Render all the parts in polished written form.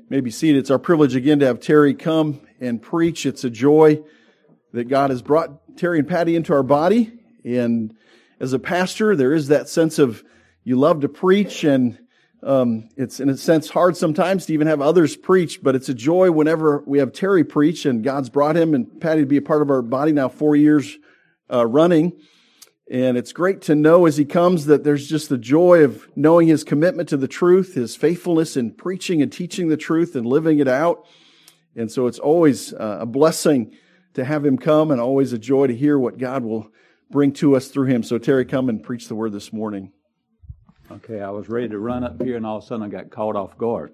may be seated. It's our privilege again to have Terry come and preach. It's a joy that God has brought Terry and Patty into our body. And as a pastor, there is that sense of you love to preach, and it's in a sense hard sometimes to even have others preach, but it's a joy whenever we have Terry preach, and God's brought him and Patty to be a part of our body now 4 years running. And it's great to know as he comes that there's just the joy of knowing his commitment to the truth, his faithfulness in preaching and teaching the truth and living it out. And so it's always a blessing to have him come, and always a joy to hear what God will bring to us through him. So Terry, come and preach the word this morning. Okay, I was ready to run up here, and all of a sudden I got caught off guard.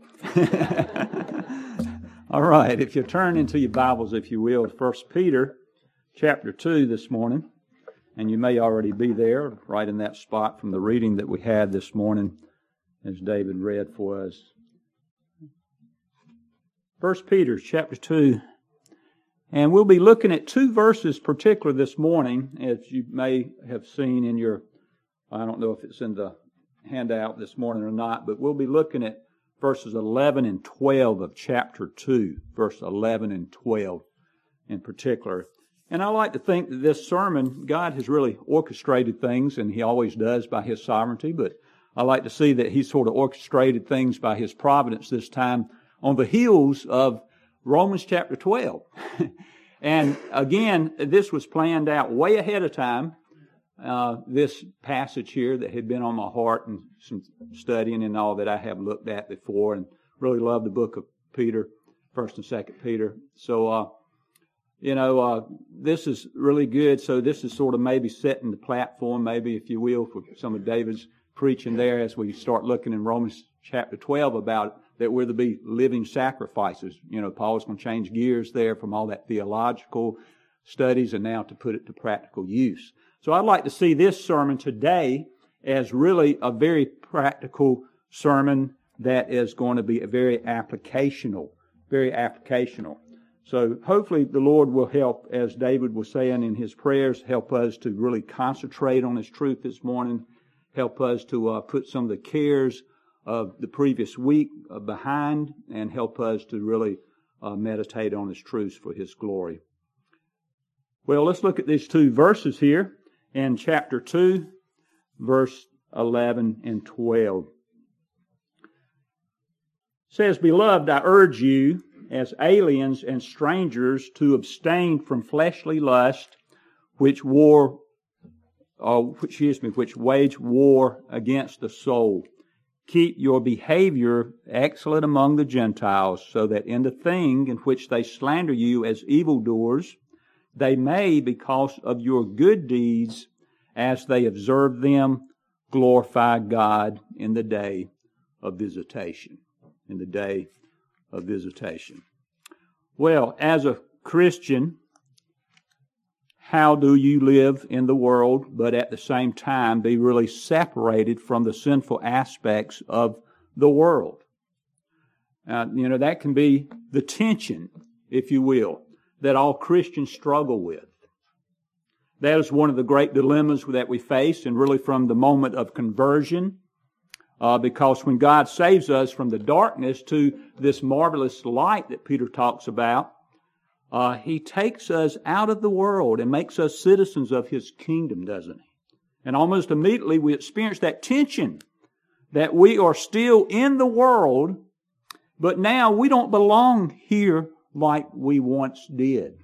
All right, if you turn into your Bibles, if you will, 1 Peter chapter 2 this morning. And you may already be there, right in that spot from the reading that we had this morning, as David read for us. 1 Peter chapter 2. And we'll be looking at two verses particular this morning, as you may have seen in your, I don't know if it's in the handout this morning or not, but we'll be looking at verses 11 and 12 of chapter 2, verse 11 and 12 in particular. And I like to think that this sermon, God has really orchestrated things, and He always does by His sovereignty, but I like to see that He sort of orchestrated things by His providence this time on the heels of Romans chapter 12. And again, this was planned out way ahead of time, this passage here that had been on my heart and some studying and all that I have looked at before, and really love the book of Peter, 1st and 2nd Peter. So, this is really good. So this is sort of maybe setting the platform, maybe, if you will, for some of David's preaching there as we start looking in Romans chapter 12 about that we're to be living sacrifices. Paul's going to change gears there from all that theological studies and now to put it to practical use. So I'd like to see this sermon today as really a very practical sermon that is going to be very applicational. So hopefully the Lord will help, as David was saying in his prayers, help us to really concentrate on His truth this morning, help us to put some of the cares of the previous week behind, and help us to really meditate on His truths for His glory. Well, let's look at these two verses here in chapter 2, verse 11 and 12. It says, "Beloved, I urge you, as aliens and strangers, to abstain from fleshly lust, which wage war against the soul. Keep your behavior excellent among the Gentiles, so that in the thing in which they slander you as evildoers, they may, because of your good deeds, as they observe them, glorify God in the day of visitation." In the day of visitation. Well, as a Christian, how do you live in the world, but at the same time be really separated from the sinful aspects of the world? That can be the tension, if you will, that all Christians struggle with. That is one of the great dilemmas that we face, and really from the moment of conversion, because when God saves us from the darkness to this marvelous light that Peter talks about, He takes us out of the world and makes us citizens of His kingdom, doesn't He? And almost immediately we experience that tension that we are still in the world, but now we don't belong here like we once did.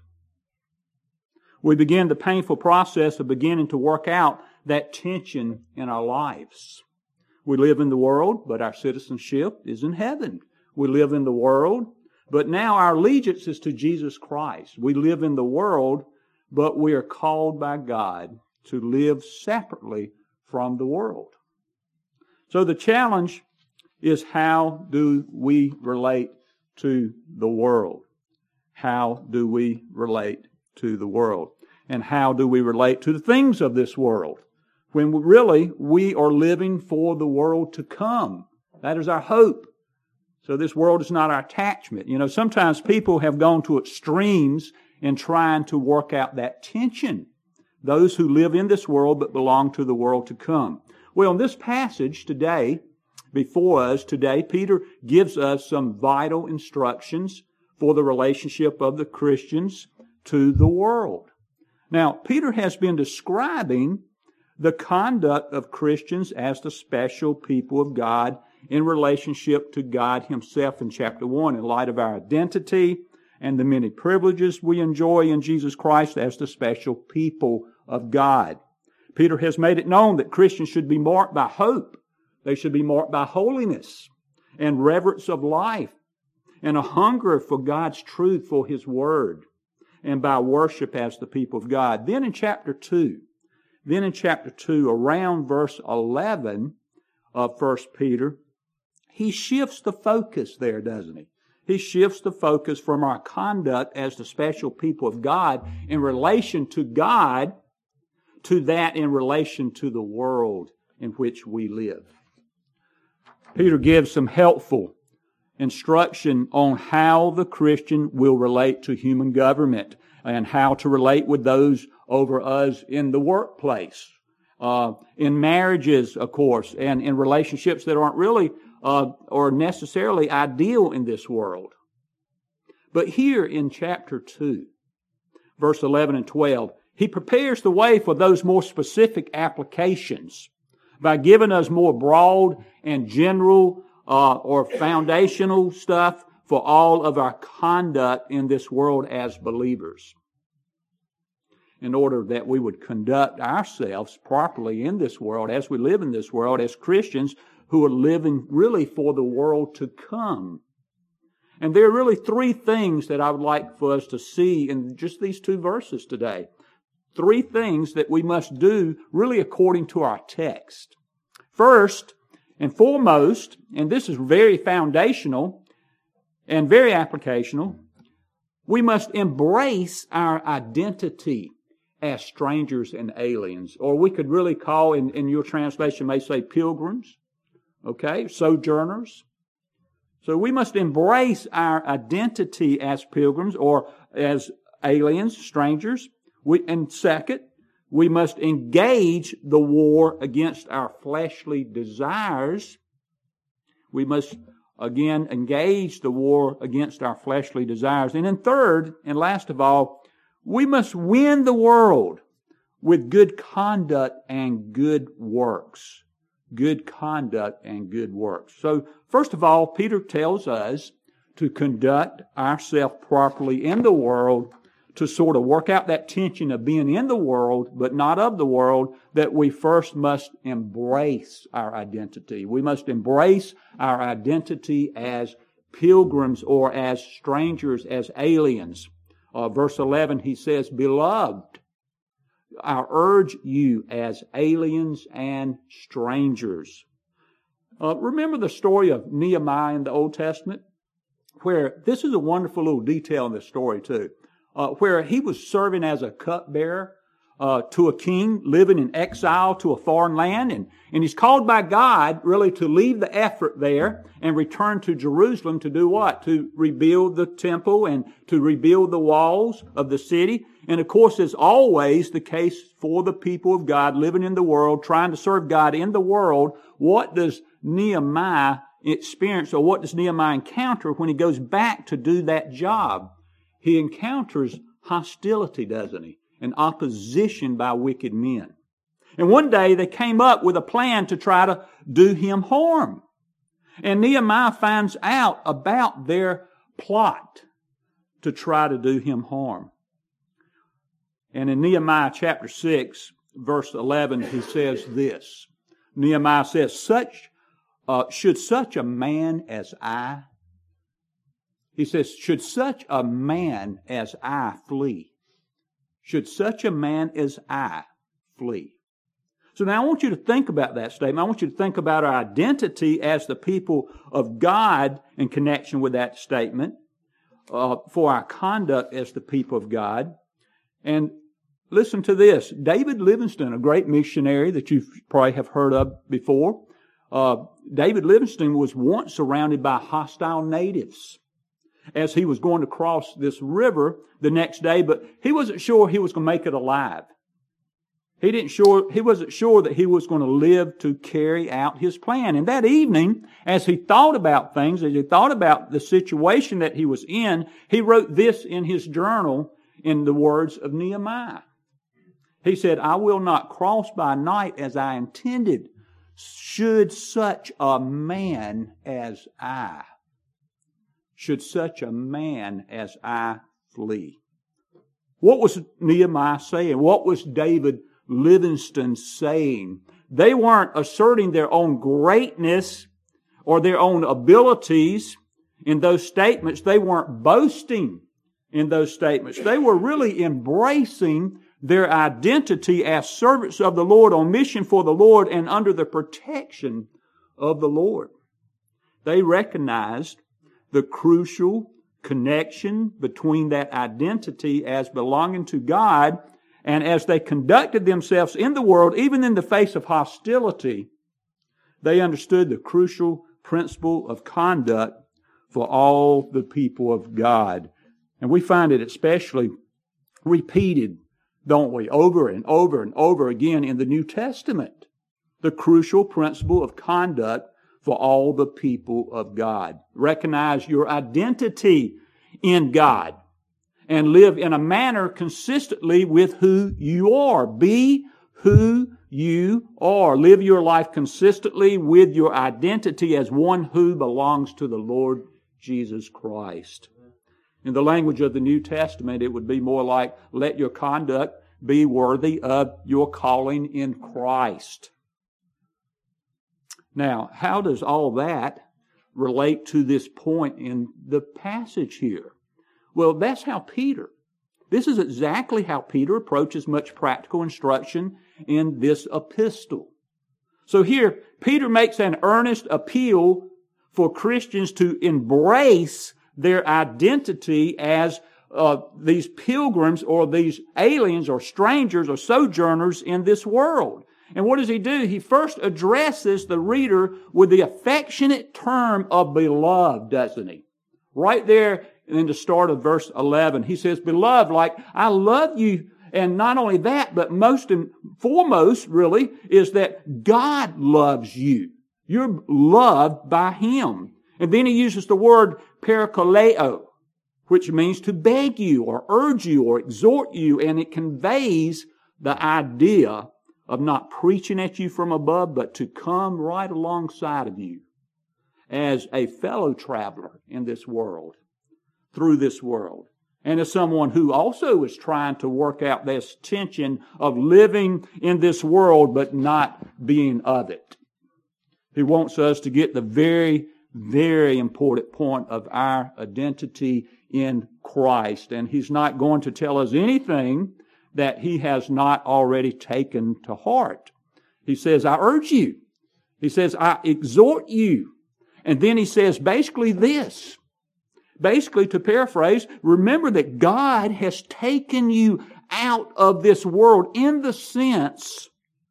We begin the painful process of beginning to work out that tension in our lives. We live in the world, but our citizenship is in heaven. We live in the world, but now our allegiance is to Jesus Christ. We live in the world, but we are called by God to live separately from the world. So the challenge is, how do we relate to the world? How do we relate to the world? And how do we relate to the things of this world? When really we are living for the world to come. That is our hope. So this world is not our attachment. Sometimes people have gone to extremes in trying to work out that tension. Those who live in this world but belong to the world to come. Well, in this passage today, before us today, Peter gives us some vital instructions for the relationship of the Christians to the world. Now, Peter has been describing the conduct of Christians as the special people of God in relationship to God Himself in chapter 1, in light of our identity and the many privileges we enjoy in Jesus Christ as the special people of God. Peter has made it known that Christians should be marked by hope. They should be marked by holiness and reverence of life and a hunger for God's truth, for His Word, and by worship as the people of God. Then in chapter 2, around verse 11 of 1 Peter, he shifts the focus there, doesn't he? He shifts the focus from our conduct as the special people of God in relation to God to that in relation to the world in which we live. Peter gives some helpful instruction on how the Christian will relate to human government and how to relate with those over us in the workplace, in marriages, of course, and in relationships that aren't really or necessarily ideal in this world. But here in chapter 2, verse 11 and 12, he prepares the way for those more specific applications by giving us more broad and general or foundational stuff for all of our conduct in this world as believers, in order that we would conduct ourselves properly in this world as we live in this world as Christians who are living really for the world to come. And there are really three things that I would like for us to see in just these two verses today. Three things that we must do really according to our text. First and foremost, and this is very foundational and very applicational, we must embrace our identity as strangers and aliens. Or we could really call, in your translation may say pilgrims, okay, sojourners. So we must embrace our identity as pilgrims or as aliens, strangers. And second, we must engage the war against our fleshly desires. We must, again, engage the war against our fleshly desires. And then third, and last of all, we must win the world with good conduct and good works. Good conduct and good works. So, first of all, Peter tells us to conduct ourselves properly in the world, to sort of work out that tension of being in the world, but not of the world, that we first must embrace our identity. We must embrace our identity as pilgrims or as strangers, as aliens. Verse 11, he says, "Beloved, I urge you as aliens and strangers." Remember the story of Nehemiah in the Old Testament? Where, this is a wonderful little detail in this story too, where he was serving as a cupbearer to a king living in exile to a foreign land. And he's called by God really to leave the effort there and return to Jerusalem to do what? To rebuild the temple and to rebuild the walls of the city. And of course, as always the case for the people of God living in the world, trying to serve God in the world, what does Nehemiah experience, or what does Nehemiah encounter when he goes back to do that job? He encounters hostility, doesn't he? And opposition by wicked men. And one day they came up with a plan to try to do him harm. And Nehemiah finds out about their plot to try to do him harm. And in Nehemiah chapter 6, verse 11, he says this. Nehemiah says, should such a man as I, he says, should such a man as I flee? Should such a man as I flee? So now I want you to think about that statement. I want you to think about our identity as the people of God in connection with that statement, for our conduct as the people of God. And listen to this. David Livingstone, a great missionary that you probably have heard of before, David Livingstone was once surrounded by hostile natives as he was going to cross this river the next day, but he wasn't sure he was going to make it alive. He wasn't sure that he was going to live to carry out his plan. And that evening, as he thought about things, as he thought about the situation that he was in, he wrote this in his journal in the words of Nehemiah. He said, "I will not cross by night as I intended, should such a man as I flee." What was Nehemiah saying? What was David Livingstone saying? They weren't asserting their own greatness or their own abilities in those statements. They weren't boasting in those statements. They were really embracing their identity as servants of the Lord on mission for the Lord and under the protection of the Lord. They recognized the crucial connection between that identity as belonging to God, and as they conducted themselves in the world, even in the face of hostility, they understood the crucial principle of conduct for all the people of God. And we find it especially repeated, don't we, over and over and over again in the New Testament. The crucial principle of conduct for all the people of God. Recognize your identity in God and live in a manner consistently with who you are. Be who you are. Live your life consistently with your identity as one who belongs to the Lord Jesus Christ. In the language of the New Testament, it would be more like, let your conduct be worthy of your calling in Christ. Now, how does all that relate to this point in the passage here? Well, that's how this is exactly how Peter approaches much practical instruction in this epistle. So here, Peter makes an earnest appeal for Christians to embrace their identity as these pilgrims or these aliens or strangers or sojourners in this world. And what does he do? He first addresses the reader with the affectionate term of beloved, doesn't he? Right there in the start of verse 11, he says, "Beloved, like I love you." And not only that, but most and foremost, really, is that God loves you. You're loved by Him. And then he uses the word parakaleo, which means to beg you or urge you or exhort you, and it conveys the idea of not preaching at you from above, but to come right alongside of you as a fellow traveler in this world, through this world, and as someone who also is trying to work out this tension of living in this world but not being of it. He wants us to get the very, very important point of our identity in Christ, and He's not going to tell us anything that He has not already taken to heart. He says, I urge you. He says, I exhort you. And then He says basically this. Basically, to paraphrase, remember that God has taken you out of this world in the sense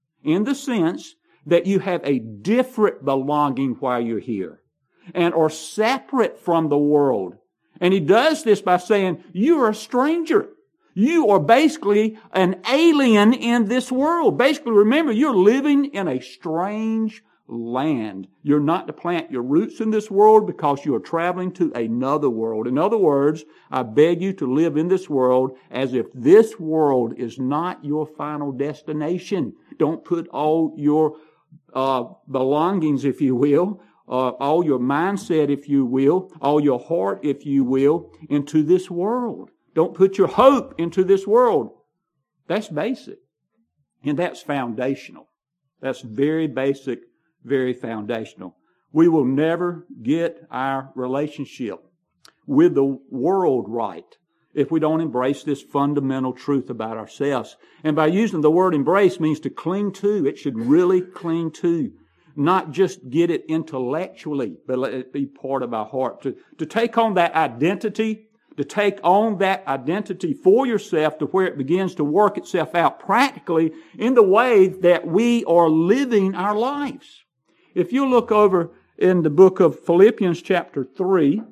that you have a different belonging while you're here and are separate from the world. And He does this by saying, you're a stranger. You are basically an alien in this world. Basically, remember, you're living in a strange land. You're not to plant your roots in this world because you are traveling to another world. In other words, I beg you to live in this world as if this world is not your final destination. Don't put all your belongings, if you will, all your mindset, if you will, all your heart, if you will, into this world. Don't put your hope into this world. That's basic. And that's foundational. That's very basic, very foundational. We will never get our relationship with the world right if we don't embrace this fundamental truth about ourselves. And by using the word embrace means to cling to. It should really cling to. Not just get it intellectually, but let it be part of our heart. To take on that identity, to take on that identity for yourself to where it begins to work itself out practically in the way that we are living our lives. If you look over in the book of Philippians chapter 3,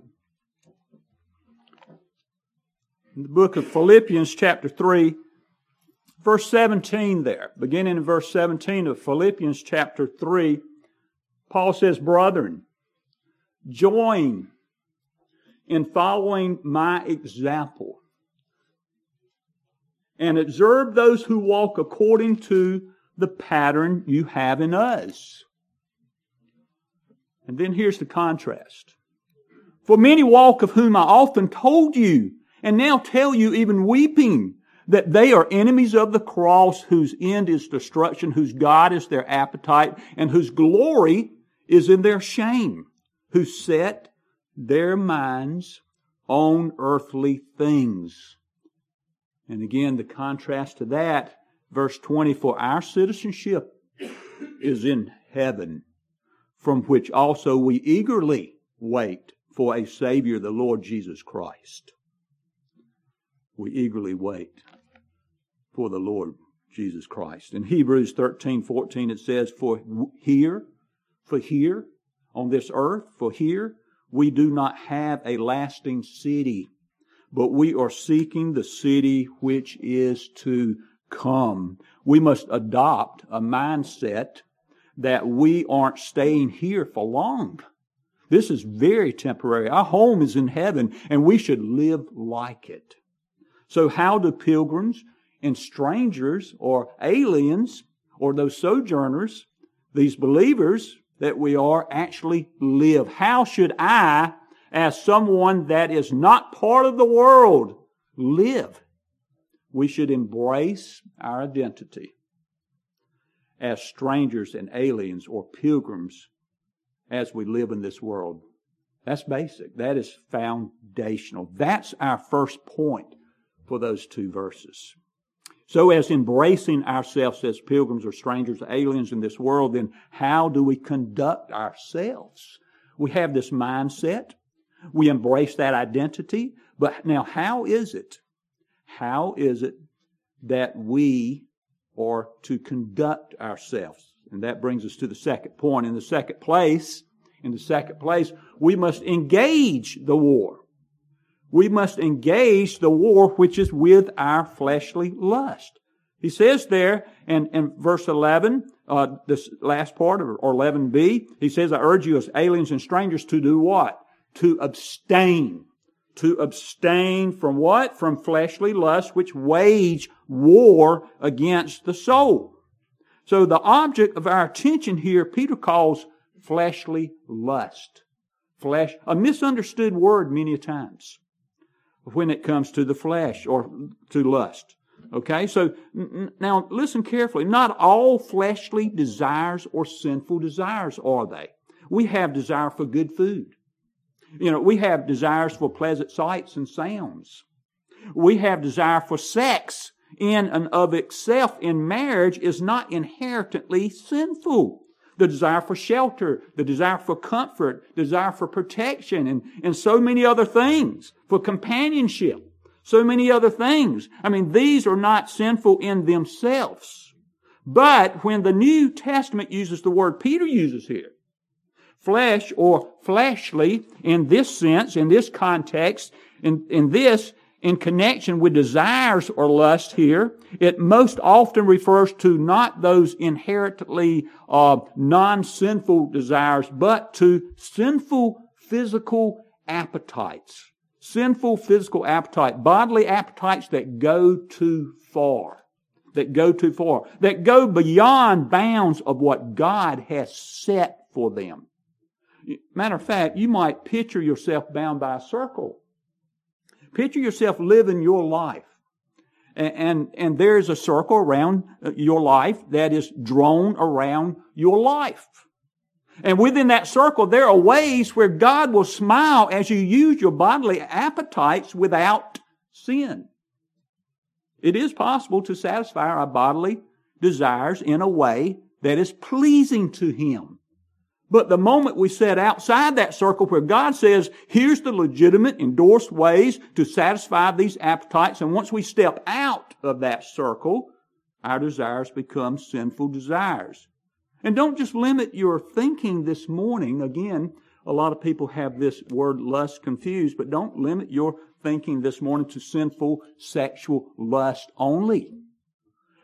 in the book of Philippians chapter 3, Verse 17 there, beginning in verse 17 of Philippians chapter 3, Paul says, "Brethren, join in following my example, and observe those who walk according to the pattern you have in us." And then here's the contrast. "For many walk, of whom I often told you, and now tell you even weeping, that they are enemies of the cross, whose end is destruction, whose God is their appetite, and whose glory is in their shame, who set their minds on earthly things." And again, the contrast to that, verse 20, "For our citizenship is in heaven, from which also we eagerly wait for a Savior, the Lord Jesus Christ." We eagerly wait for the Lord Jesus Christ. In Hebrews 13:14 it says, for here, on this earth, for here, we do not have a lasting city, but we are seeking the city which is to come. We must adopt a mindset that we aren't staying here for long. This is very temporary. Our home is in heaven, and we should live like it. So how do pilgrims and strangers or aliens or those sojourners, these believers that we are, actually live? How should I, as someone that is not part of the world, live? We should embrace our identity as strangers and aliens or pilgrims as we live in this world. That's basic. That is foundational. That's our first point for those two verses. So as embracing ourselves as pilgrims or strangers or aliens in this world, then how do we conduct ourselves? We have this mindset. We embrace that identity. But now how is it? How is it that we are to conduct ourselves? And that brings us to the second point. In the second place, we must engage the war. We must engage the war which is with our fleshly lust. He says there in verse 11, this last part, or 11b, he says, "I urge you as aliens and strangers to do what? To abstain. To abstain from what? From fleshly lust which wage war against the soul." So the object of our attention here, Peter calls fleshly lust. Flesh, a misunderstood word many times when it comes to the flesh or to lust. Okay, so now listen carefully. Not all fleshly desires or sinful desires are they. We have desire for good food. We have desires for pleasant sights and sounds. We have desire for sex in and of itself in marriage is not inherently sinful. The desire for shelter, the desire for comfort, the desire for protection, and so many other things, for companionship, so many other things. I mean, these are not sinful in themselves. But when the New Testament uses the word Peter uses here, flesh or fleshly, in this sense, in this context, in connection with desires or lust here, it most often refers to not those inherently non-sinful desires, but to sinful physical appetites. Sinful physical appetite, bodily appetites that go too far. That go beyond bounds of what God has set for them. Matter of fact, you might picture yourself bound by a circle. Picture yourself living your life. And there's a circle around your life that is drawn around your life. And within that circle, there are ways where God will smile as you use your bodily appetites without sin. It is possible to satisfy our bodily desires in a way that is pleasing to Him. But the moment we set outside that circle where God says, here's the legitimate, endorsed ways to satisfy these appetites, and once we step out of that circle, our desires become sinful desires. And don't just limit your thinking this morning. Again, a lot of people have this word lust confused, but don't limit your thinking this morning to sinful sexual lust only.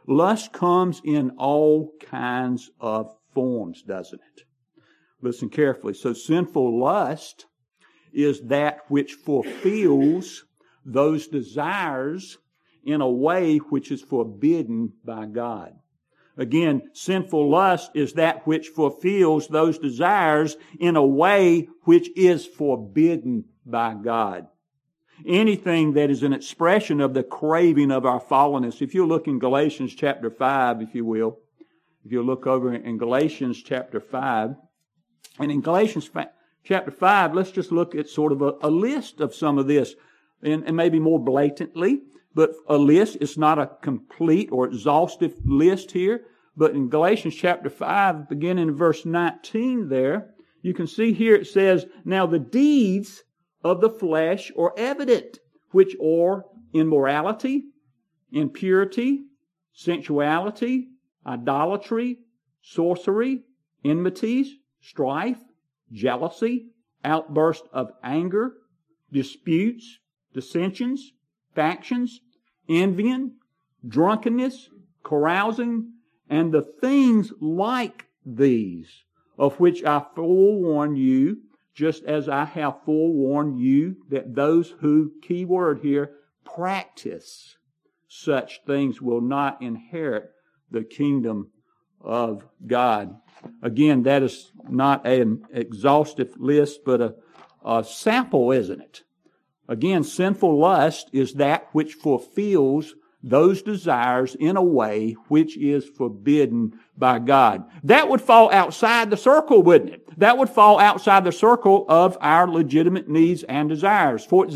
Lust comes in all kinds of forms, doesn't it? Listen carefully. So sinful lust is that which fulfills those desires in a way which is forbidden by God. Again, sinful lust is that which fulfills those desires in a way which is forbidden by God. Anything that is an expression of the craving of our fallenness. If you look in Galatians chapter 5, if you will, if you look over in Galatians chapter 5, and in Galatians chapter 5, let's just look at sort of a list of some of this, and maybe more blatantly, but a list. It's not a complete or exhaustive list here, but in Galatians chapter 5, beginning in verse 19 there, you can see here it says, "Now the deeds of the flesh are evident, which are immorality, impurity, sensuality, idolatry, sorcery, enmities, strife, jealousy, outburst of anger, disputes, dissensions, factions, envying, drunkenness, carousing, and the things like these, of which I forewarn you, just as I have forewarned you, that those who," key word here, "practice such things will not inherit the kingdom of God." Again, that is not an exhaustive list, but a sample, isn't it? Again, sinful lust is that which fulfills those desires in a way which is forbidden by God. That would fall outside the circle, wouldn't it? That would fall outside the circle of our legitimate needs and desires. For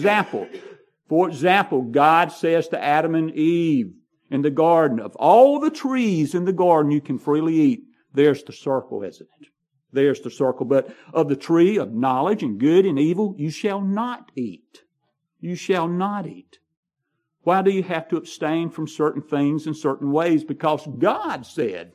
example, God says to Adam and Eve in the garden, "Of all the trees in the garden you can freely eat." There's the circle, isn't it? There's the circle. "But of the tree of knowledge and good and evil you shall not eat." You shall not eat. Why do you have to abstain from certain things in certain ways? Because God said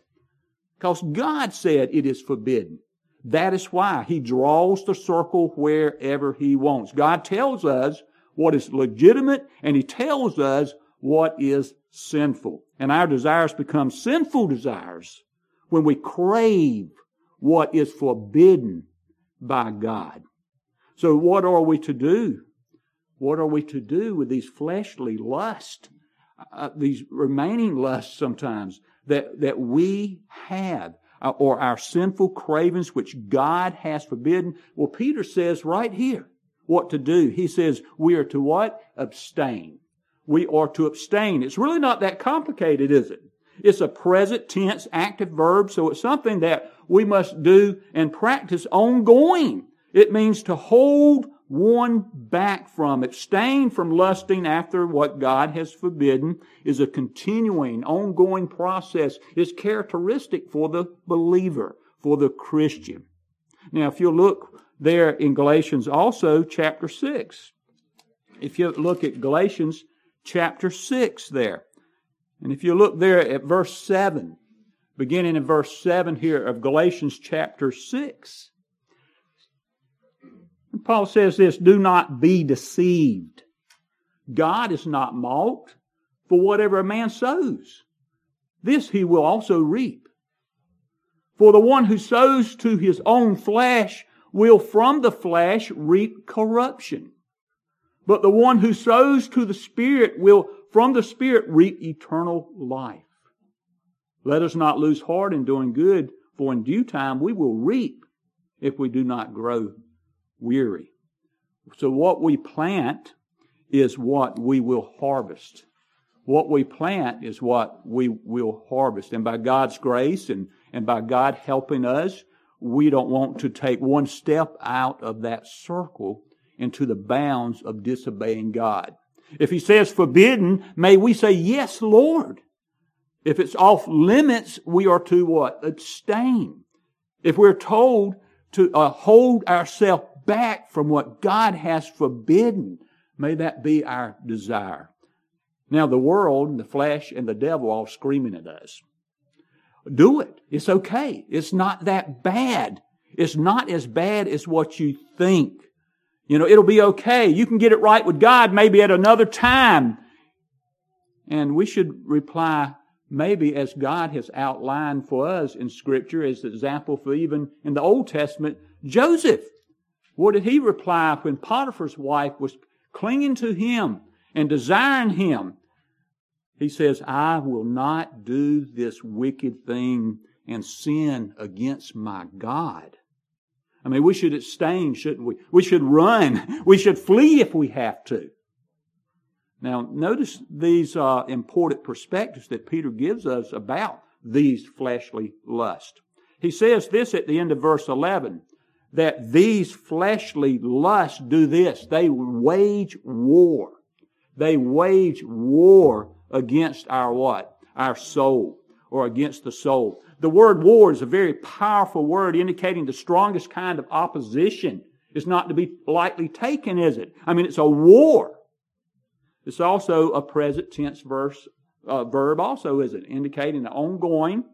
it is forbidden. That is why He draws the circle wherever He wants. God tells us what is legitimate, and He tells us what is sinful. And our desires become sinful desires when we crave what is forbidden by God. So what are we to do? What are we to do with these fleshly lusts, these remaining lusts sometimes that we have, or our sinful cravings which God has forbidden? Well, Peter says right here what to do. He says we are to what? Abstain. We are to abstain. It's really not that complicated, is it? It's a present tense active verb, so it's something that we must do and practice ongoing. It means to hold one back from, abstain from lusting after what God has forbidden is a continuing, ongoing process. It's characteristic for the believer, for the Christian. Now, if you look there in Galatians also, chapter 6. If you look at Galatians chapter 6 there, and if you look there at verse 7, beginning in verse 7 here of Galatians chapter 6, Paul says this, "Do not be deceived. God is not mocked, for whatever a man sows, this he will also reap. For the one who sows to his own flesh will from the flesh reap corruption. But the one who sows to the Spirit will from the Spirit reap eternal life. Let us not lose heart in doing good, for in due time we will reap if we do not grow weary." So what we plant is what we will harvest. What we plant is what we will harvest. And by God's grace and by God helping us, we don't want to take one step out of that circle into the bounds of disobeying God. If He says forbidden, may we say, "Yes, Lord." If it's off limits, we are to what? Abstain. If we're told to hold ourselves back from what God has forbidden, may that be our desire. Now the world and the flesh and the devil are all screaming at us. Do it. It's okay. It's not that bad. It's not as bad as what you think. It'll be okay. You can get it right with God maybe at another time. And we should reply, maybe as God has outlined for us in Scripture as an example for even in the Old Testament, Joseph. What did he reply when Potiphar's wife was clinging to him and desiring him? He says, I will not do this wicked thing and sin against my God. I mean, we should abstain, shouldn't we? We should run. We should flee if we have to. Now, notice these important perspectives that Peter gives us about these fleshly lusts. He says this at the end of verse 11, that these fleshly lusts do this. They wage war. They wage war against our what? Our soul, or against the soul. The word war is a very powerful word indicating the strongest kind of opposition. It's not to be lightly taken, is it? I mean, it's a war. It's also a present tense verb also, is it? Indicating the ongoing,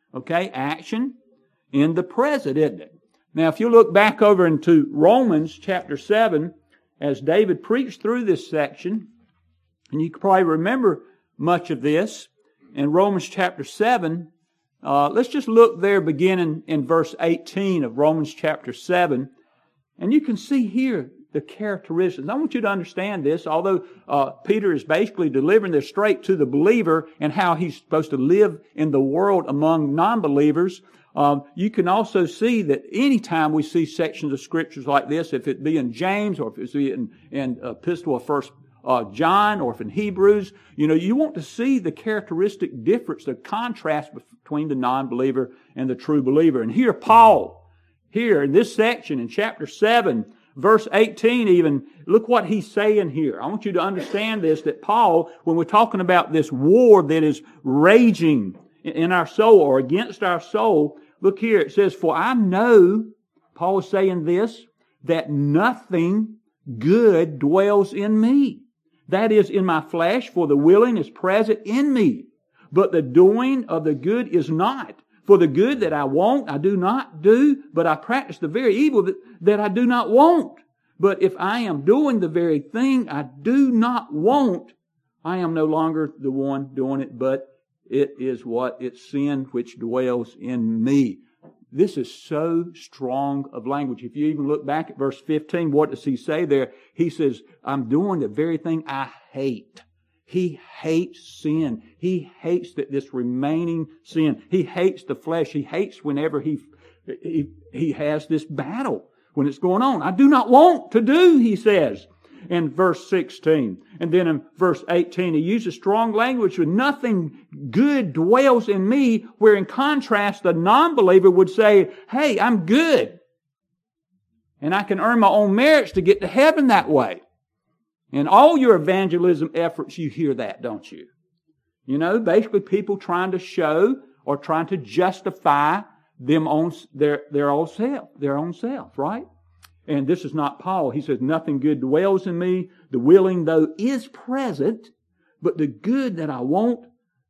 action in the present, isn't it? Now, if you look back over into Romans chapter 7, as David preached through this section, and you can probably remember much of this, in Romans chapter 7, let's just look there beginning in verse 18 of Romans chapter 7, and you can see here the characteristics. I want you to understand this, although Peter is basically delivering this straight to the believer and how he's supposed to live in the world among non-believers. You can also see that anytime we see sections of scriptures like this, if it be in James or if it's in Epistle of 1 John or if in Hebrews, you want to see the characteristic difference, the contrast between the non-believer and the true believer. And here Paul, here in this section in chapter 7, verse 18 even, look what he's saying here. I want you to understand this, that Paul, when we're talking about this war that is raging in our soul or against our soul, look here, it says, for I know, Paul is saying this, that nothing good dwells in me. That is in my flesh, for the willing is present in me. But the doing of the good is not. For the good that I want, I do not do, but I practice the very evil that I do not want. But if I am doing the very thing I do not want, I am no longer the one doing it, but it is what? It's sin which dwells in me. This is so strong of language. If you even look back at verse 15, what does he say there? He says, I'm doing the very thing I hate. He hates sin. He hates this remaining sin. He hates the flesh. He hates whenever he has this battle, when it's going on. I do not want to do, he says in verse 16. And then in verse 18, he uses strong language with nothing good dwells in me, where in contrast, the non-believer would say, hey, I'm good. And I can earn my own merits to get to heaven that way. In all your evangelism efforts, you hear that, don't you? Basically people trying to show or trying to justify them on their own self, right? And this is not Paul. He says, nothing good dwells in me. The willing, though, is present, but the good that I want,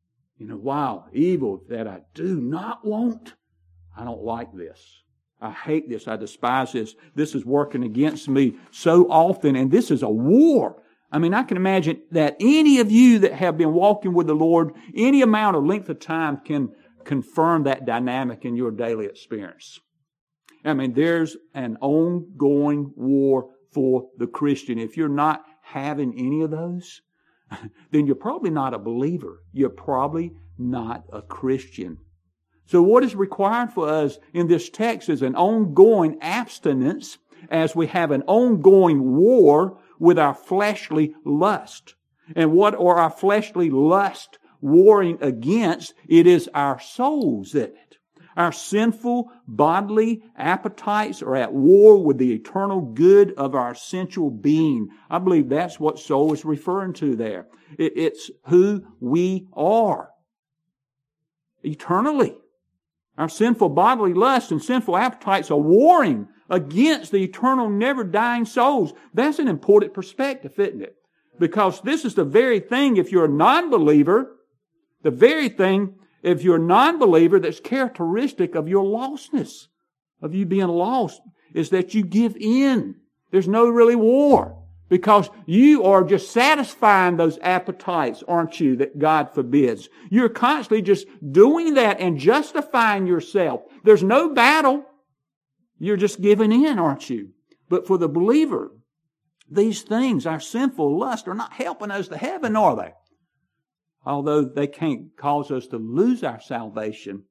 evil that I do not want, I don't like this. I hate this. I despise this. This is working against me so often, and this is a war. I mean, I can imagine that any of you that have been walking with the Lord, any amount of length of time can confirm that dynamic in your daily experience. I mean, there's an ongoing war for the Christian. If you're not having any of those, then you're probably not a believer. You're probably not a Christian. So what is required for us in this text is an ongoing abstinence as we have an ongoing war with our fleshly lust. And what are our fleshly lust warring against? It is our souls, isn't it? Our sinful bodily appetites are at war with the eternal good of our essential being. I believe that's what soul is referring to there. It's who we are eternally. Our sinful bodily lusts and sinful appetites are warring against the eternal, never-dying souls. That's an important perspective, isn't it? Because this is the very thing, if you're a non-believer, the very thing, if you're a non-believer, that's characteristic of your lostness, of you being lost, is that you give in. There's no really war Because you are just satisfying those appetites, aren't you, that God forbids. You're constantly just doing that and justifying yourself. There's no battle. You're just giving in, aren't you? But for the believer, these things, our sinful lust, are not helping us to heaven, are they? Although they can't cause us to lose our salvation,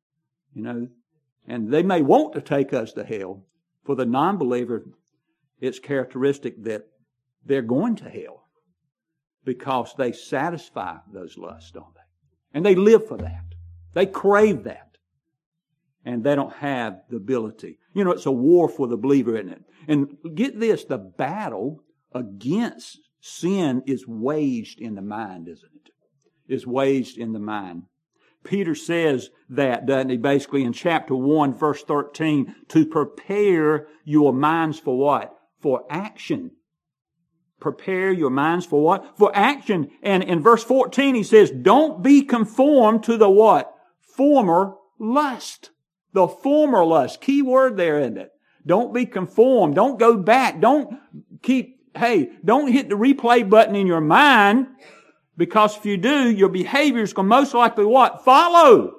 and they may want to take us to hell. For the non-believer, it's characteristic that they're going to hell because they satisfy those lusts, don't they? And they live for that. They crave that. And they don't have the ability. It's a war for the believer, isn't it? And get this, the battle against sin is waged in the mind, isn't it? Is waged in the mind. Peter says that, doesn't he, basically in chapter 1, verse 13, to prepare your minds for what? For action. Prepare your minds for what? For action. And in verse 14 he says, don't be conformed to the what? Former lust. The former lust. Key word there, isn't it? Don't be conformed. Don't go back. Don't hit the replay button in your mind. Because if you do, your behavior is going to most likely what? Follow.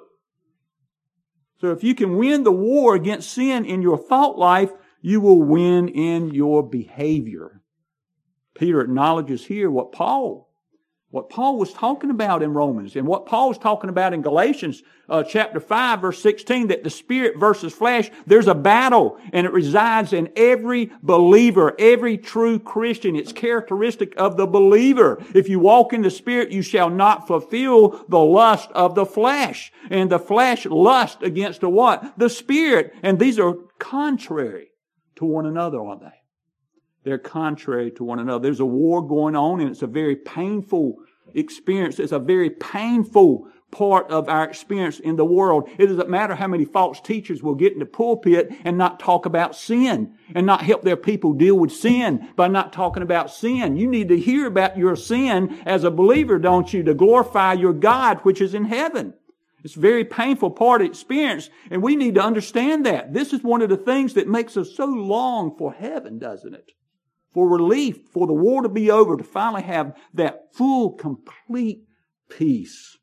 So if you can win the war against sin in your thought life, you will win in your behavior. Peter acknowledges here what Paul was talking about in Romans and what Paul was talking about in Galatians chapter 5 verse 16, that the spirit versus flesh, there's a battle and it resides in every believer, every true Christian. It's characteristic of the believer. If you walk in the spirit, you shall not fulfill the lust of the flesh. And the flesh lusts against the what? The spirit. And these are contrary to one another, aren't they? They're contrary to one another. There's a war going on, and it's a very painful experience. It's a very painful part of our experience in the world. It doesn't matter how many false teachers will get in the pulpit and not talk about sin and not help their people deal with sin by not talking about sin. You need to hear about your sin as a believer, don't you, to glorify your God which is in heaven. It's a very painful part of experience, and we need to understand that. This is one of the things that makes us so long for heaven, doesn't it? For relief, for the war to be over, to finally have that full, complete peace.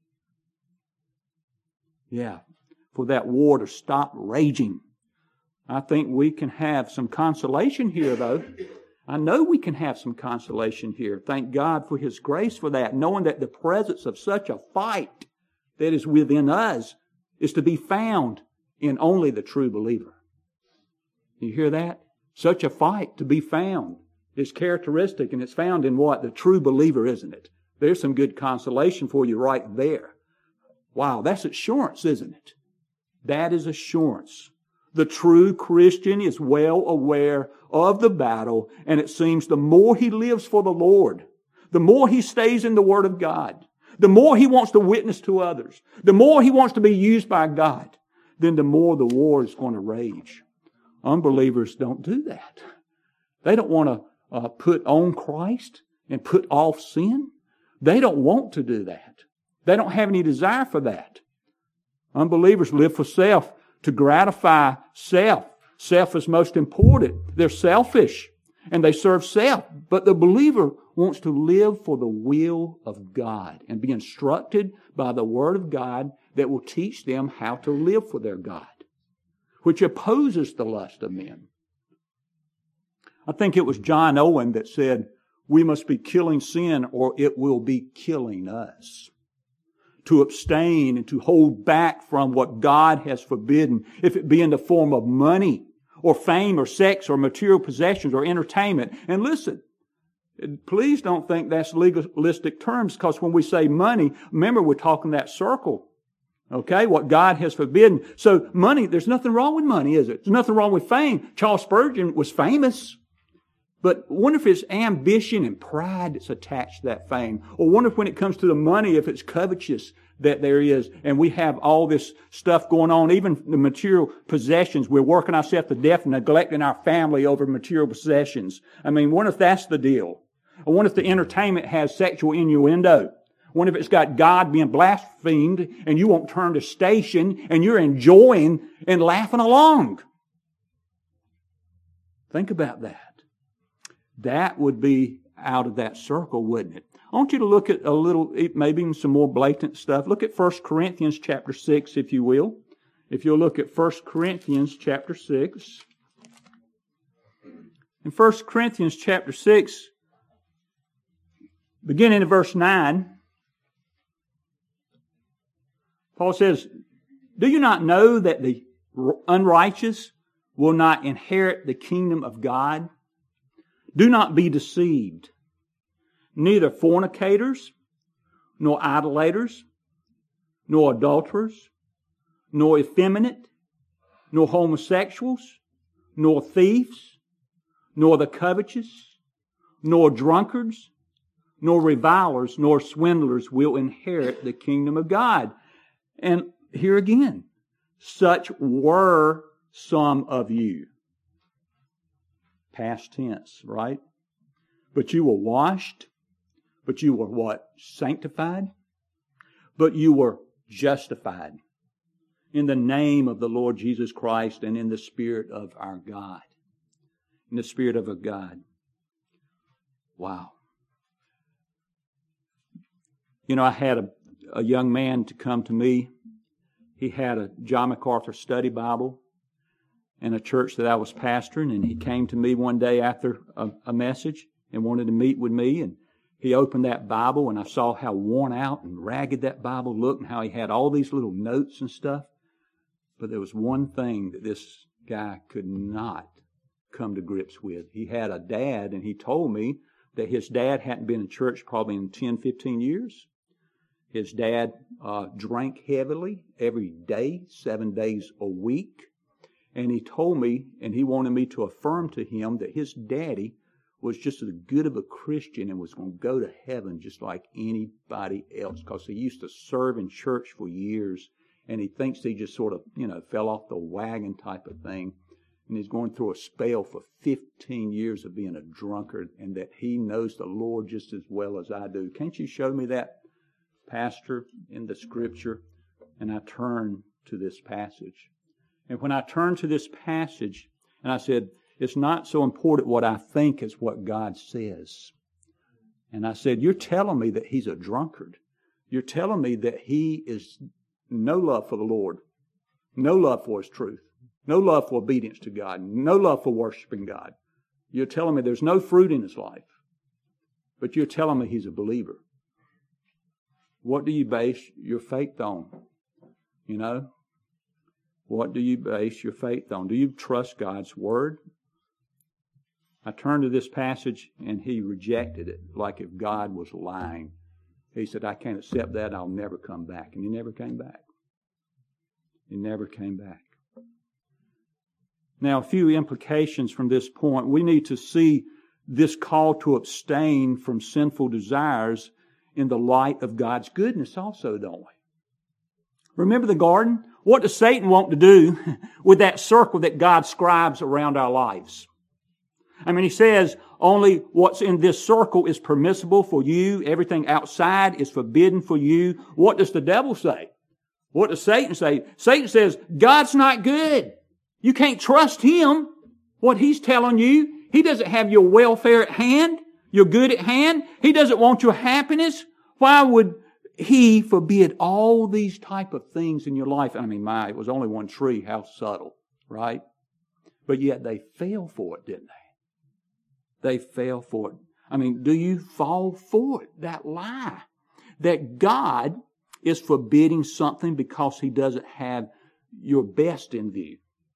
Yeah, for that war to stop raging. I think we can have some consolation here, though. I know we can have some consolation here. Thank God for His grace for that, knowing that the presence of such a fight that is within us is to be found in only the true believer. You hear that? Such a fight to be found. It's characteristic, and it's found in what? The true believer, isn't it? There's some good consolation for you right there. Wow, that's assurance, isn't it? That is assurance. The true Christian is well aware of the battle, and it seems the more he lives for the Lord, the more he stays in the Word of God, the more he wants to witness to others, the more he wants to be used by God, then the more the war is going to rage. Unbelievers don't do that. They don't want to put on Christ and put off sin. They don't want to do that. They don't have any desire for that. Unbelievers live for self, to gratify self. Self is most important. They're selfish and they serve self. But the believer wants to live for the will of God and be instructed by the Word of God that will teach them how to live for their God, which opposes the lust of men. I think it was John Owen that said, we must be killing sin or it will be killing us. To abstain and to hold back from what God has forbidden, if it be in the form of money or fame or sex or material possessions or entertainment. And listen, please don't think that's legalistic terms, because when we say money, remember we're talking that circle. Okay, what God has forbidden. So money, there's nothing wrong with money, is it? There's nothing wrong with fame. Charles Spurgeon was famous. But wonder if it's ambition and pride that's attached to that fame. Or wonder if when it comes to the money, if it's covetous that there is. And we have all this stuff going on, even the material possessions. We're working ourselves to death and neglecting our family over material possessions. I mean, wonder if that's the deal. I wonder if the entertainment has sexual innuendo. I wonder if it's got God being blasphemed and you won't turn the station and you're enjoying and laughing along. Think about that. That would be out of that circle, wouldn't it? I want you to look at a little, maybe even some more blatant stuff. Look at 1 Corinthians chapter 6, if you will. If you'll look at 1 Corinthians chapter 6. In 1 Corinthians chapter 6, beginning in verse 9, Paul says, "Do you not know that the unrighteous will not inherit the kingdom of God? Do not be deceived. Neither fornicators, nor idolaters, nor adulterers, nor effeminate, nor homosexuals, nor thieves, nor the covetous, nor drunkards, nor revilers, nor swindlers will inherit the kingdom of God." And here again, such were some of you. Past tense, right? But you were washed. But you were what? Sanctified. But you were justified in the name of the Lord Jesus Christ and in the Spirit of our God. In the Spirit of our God. Wow. You know, I had a young man to come to me. He had a John MacArthur study Bible in a church that I was pastoring, and he came to me one day after a message and wanted to meet with me, and he opened that Bible, and I saw how worn out and ragged that Bible looked and how he had all these little notes and stuff. But there was one thing that this guy could not come to grips with. He had a dad, and he told me that his dad hadn't been in church probably in 10, 15 years. His dad drank heavily every day, 7 days a week. And he told me, and he wanted me to affirm to him that his daddy was just as good of a Christian and was going to go to heaven just like anybody else, because he used to serve in church for years, and he thinks he just sort of, fell off the wagon type of thing. And he's going through a spell for 15 years of being a drunkard, and that he knows the Lord just as well as I do. Can't you show me that, Pastor, in the Scripture? And I turned to this passage. And when I turned to this passage, and I said, it's not so important what I think as what God says. And I said, you're telling me that he's a drunkard. You're telling me that he is no love for the Lord, no love for his truth, no love for obedience to God, no love for worshiping God. You're telling me there's no fruit in his life. But you're telling me he's a believer. What do you base your faith on? What do you base your faith on? Do you trust God's Word? I turned to this passage and he rejected it like if God was lying. He said, I can't accept that. I'll never come back. And he never came back. He never came back. Now, a few implications from this point. We need to see this call to abstain from sinful desires in the light of God's goodness also, don't we? Remember the garden? What does Satan want to do with that circle that God scribes around our lives? I mean, he says only what's in this circle is permissible for you. Everything outside is forbidden for you. What does the devil say? What does Satan say? Satan says, God's not good. You can't trust him. What he's telling you, he doesn't have your welfare at hand, your good at hand. He doesn't want your happiness. Why would he forbid all these type of things in your life? I mean, it was only one tree. How subtle, right? But yet they fell for it, didn't they? They fell for it. I mean, do you fall for it? That lie. That God is forbidding something because he doesn't have your best in view.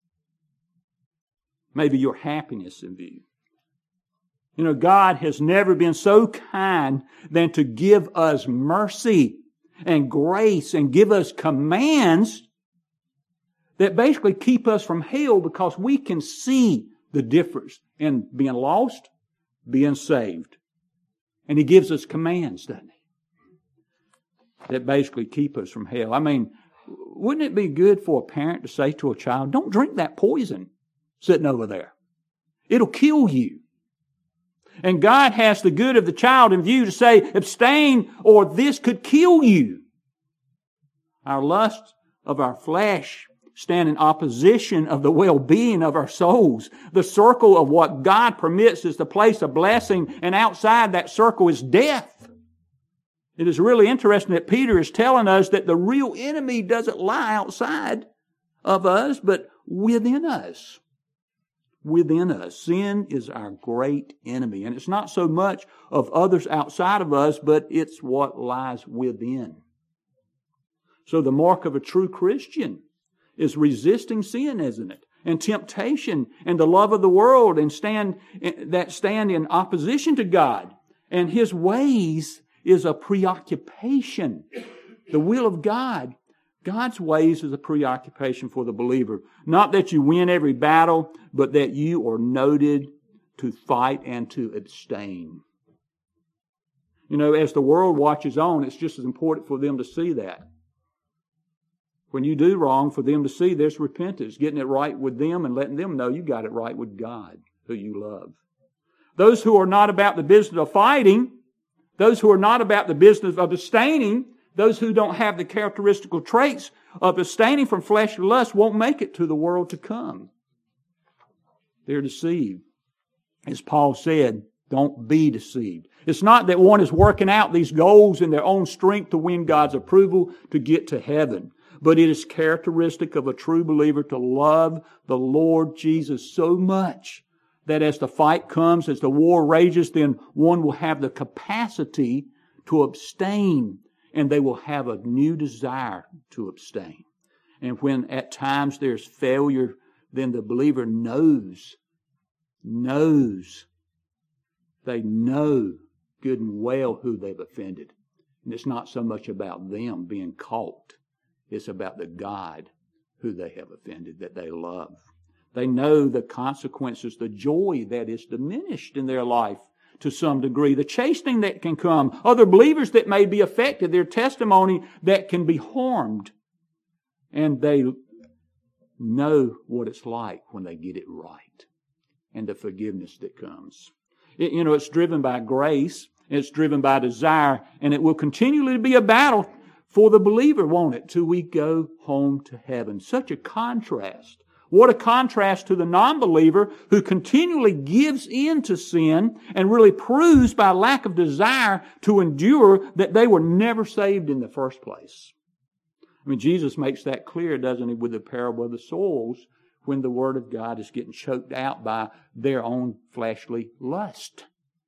Maybe your happiness in view. God has never been so kind than to give us mercy and grace and give us commands that basically keep us from hell, because we can see the difference in being lost, being saved. And he gives us commands, doesn't he? That basically keep us from hell. I mean, wouldn't it be good for a parent to say to a child, don't drink that poison sitting over there. It'll kill you. And God has the good of the child in view to say, abstain, or this could kill you. Our lust of our flesh stand in opposition of the well-being of our souls. The circle of what God permits is the place of blessing, and outside that circle is death. It is really interesting that Peter is telling us that the real enemy doesn't lie outside of us, but within us. Within us. Sin is our great enemy. And it's not so much of others outside of us, but it's what lies within. So the mark of a true Christian is resisting sin, isn't it? And temptation and the love of the world and stand in opposition to God. And His ways is a preoccupation. The will of God, God's ways is a preoccupation for the believer. Not that you win every battle, but that you are noted to fight and to abstain. You know, as the world watches on, it's just as important for them to see that. When you do wrong, for them to see there's repentance, getting it right with them and letting them know you got it right with God, who you love. Those who are not about the business of fighting, those who are not about the business of abstaining, those who don't have the characteristical traits of abstaining from fleshly lust won't make it to the world to come. They're deceived. As Paul said, don't be deceived. It's not that one is working out these goals in their own strength to win God's approval to get to heaven. But it is characteristic of a true believer to love the Lord Jesus so much that as the fight comes, as the war rages, then one will have the capacity to abstain, and they will have a new desire to abstain. And when at times there's failure, then the believer knows. They know good and well who they've offended. And it's not so much about them being caught. It's about the God who they have offended, that they love. They know the consequences, the joy that is diminished in their life to some degree, the chastening that can come, other believers that may be affected, their testimony that can be harmed. And they know what it's like when they get it right and the forgiveness that comes. It's driven by grace, it's driven by desire, and it will continually be a battle for the believer, won't it, till we go home to heaven. Such a contrast. What a contrast to the non-believer who continually gives in to sin and really proves by lack of desire to endure that they were never saved in the first place. I mean, Jesus makes that clear, doesn't He, with the parable of the soils, when the Word of God is getting choked out by their own fleshly lust.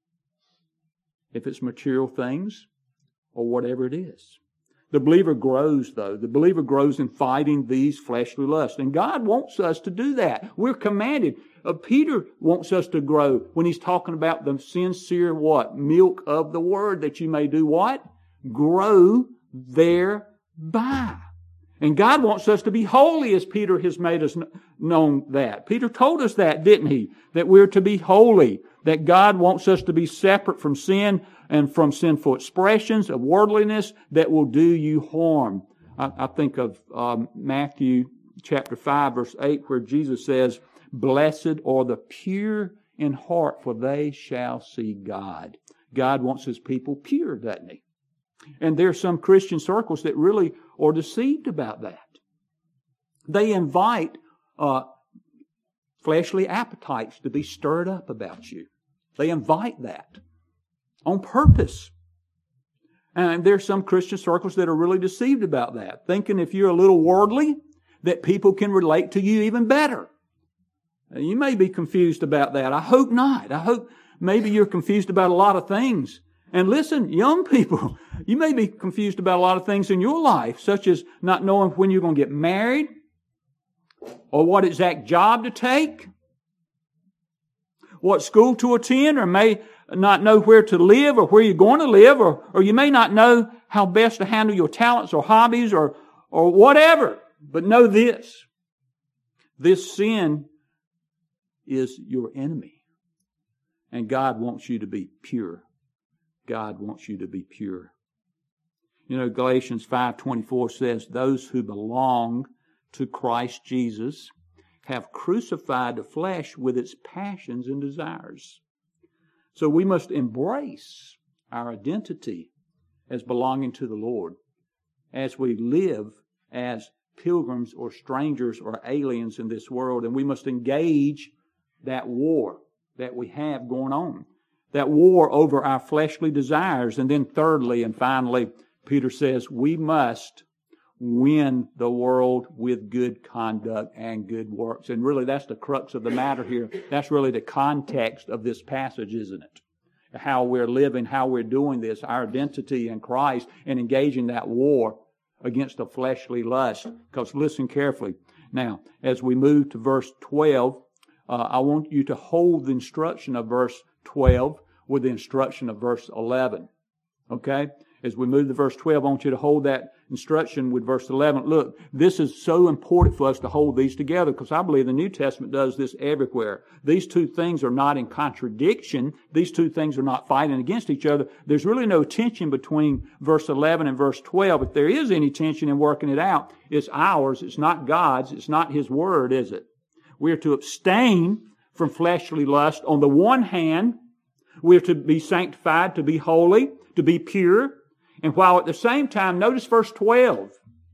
If it's material things or whatever it is. The believer grows, though. The believer grows in fighting these fleshly lusts. And God wants us to do that. We're commanded. Peter wants us to grow when he's talking about the sincere what? Milk of the Word, that you may do what? Grow thereby. And God wants us to be holy, as Peter has made us known that. Peter told us that, didn't he? That we're to be holy. That God wants us to be separate from sin and from sinful expressions of worldliness that will do you harm. I think of Matthew chapter 5, verse 8, where Jesus says, "Blessed are the pure in heart, for they shall see God." God wants His people pure, doesn't He? And there are some Christian circles that really are deceived about that. They invite fleshly appetites to be stirred up about you. They invite that on purpose. And there are some Christian circles that are really deceived about that, thinking if you're a little worldly, that people can relate to you even better. You may be confused about that. I hope not. I hope maybe you're confused about a lot of things. And listen, young people, you may be confused about a lot of things in your life, such as not knowing when you're going to get married, or what exact job to take, what school to attend, or may not know where to live or where you're going to live, or you may not know how best to handle your talents or hobbies or whatever. But know this sin is your enemy. And God wants you to be pure. God wants you to be pure. You know, Galatians 5:24 says, "Those who belong to Christ Jesus have crucified the flesh with its passions and desires." So we must embrace our identity as belonging to the Lord as we live as pilgrims or strangers or aliens in this world, and we must engage that war that we have going on. That war over our fleshly desires. And then thirdly and finally, Peter says we must win the world with good conduct and good works. And really that's the crux of the matter here. That's really the context of this passage, isn't it? How we're living, how we're doing this, our identity in Christ, and engaging that war against the fleshly lust. Because listen carefully. Now, as we move to verse 12, I want you to hold the instruction of verse 12 with the instruction of verse 11. Okay? As we move to verse 12, I want you to hold that instruction with verse 11. Look, this is so important for us to hold these together because I believe the New Testament does this everywhere. These two things are not in contradiction. These two things are not fighting against each other. There's really no tension between verse 11 and verse 12. If there is any tension in working it out, it's ours. It's not God's. It's not His Word, is it? We are to abstain from fleshly lust. On the one hand, we are to be sanctified, to be holy, to be pure. And while at the same time, notice verse 12,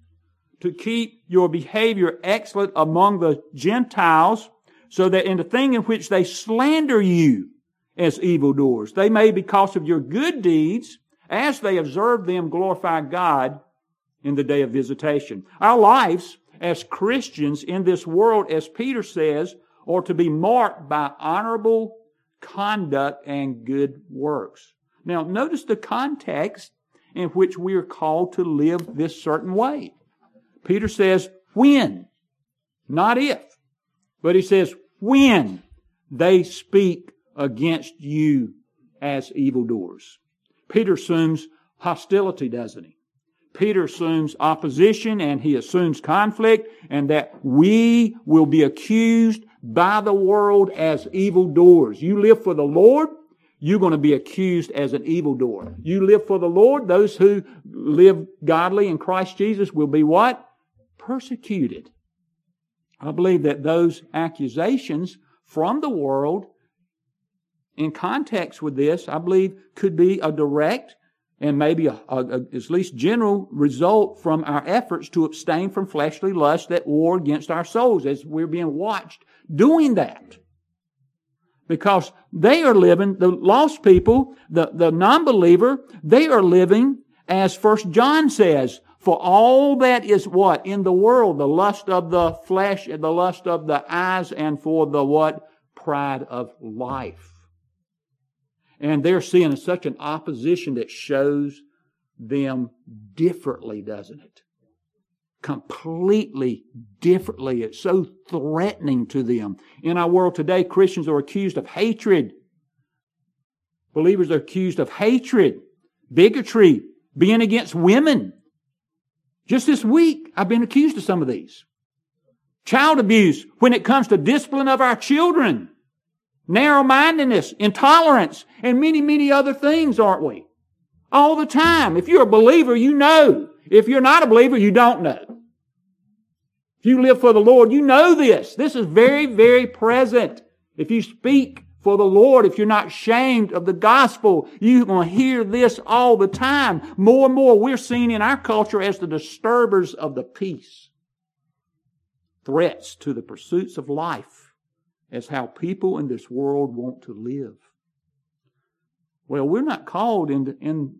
to keep your behavior excellent among the Gentiles, so that in the thing in which they slander you as evildoers, they may, because of your good deeds, as they observe them, glorify God in the day of visitation. Our lives as Christians in this world, as Peter says, are to be marked by honorable conduct and good works. Now, notice the context in which we are called to live this certain way. Peter says, when, not if. But he says, when they speak against you as evildoers. Peter assumes hostility, doesn't he? Peter assumes opposition and he assumes conflict, and that we will be accused by the world as evildoers. You live for the Lord, you're going to be accused as an evildoer. You live for the Lord, those who live godly in Christ Jesus will be what? Persecuted. I believe that those accusations from the world, in context with this, I believe could be a direct and maybe at least general result from our efforts to abstain from fleshly lust that war against our souls as we're being watched doing that. Because they are living, the lost people, the non-believer, they are living, as 1 John says, for all that is what? In the world, the lust of the flesh, and the lust of the eyes, and for the what? Pride of life. And they're seeing such an opposition that shows them differently, doesn't it? Completely differently. It's so threatening to them. In our world today, Christians are accused of hatred. Believers are accused of hatred, bigotry, being against women. Just this week, I've been accused of some of these. Child abuse when it comes to discipline of our children. Narrow-mindedness, intolerance, and many, many other things, aren't we? All the time. If you're a believer, you know. If you're not a believer, you don't know. If you live for the Lord, you know this. This is very, very present. If you speak for the Lord, if you're not ashamed of the gospel, you're going to hear this all the time. More and more, we're seen in our culture as the disturbers of the peace. Threats to the pursuits of life as how people in this world want to live. Well, we're not called in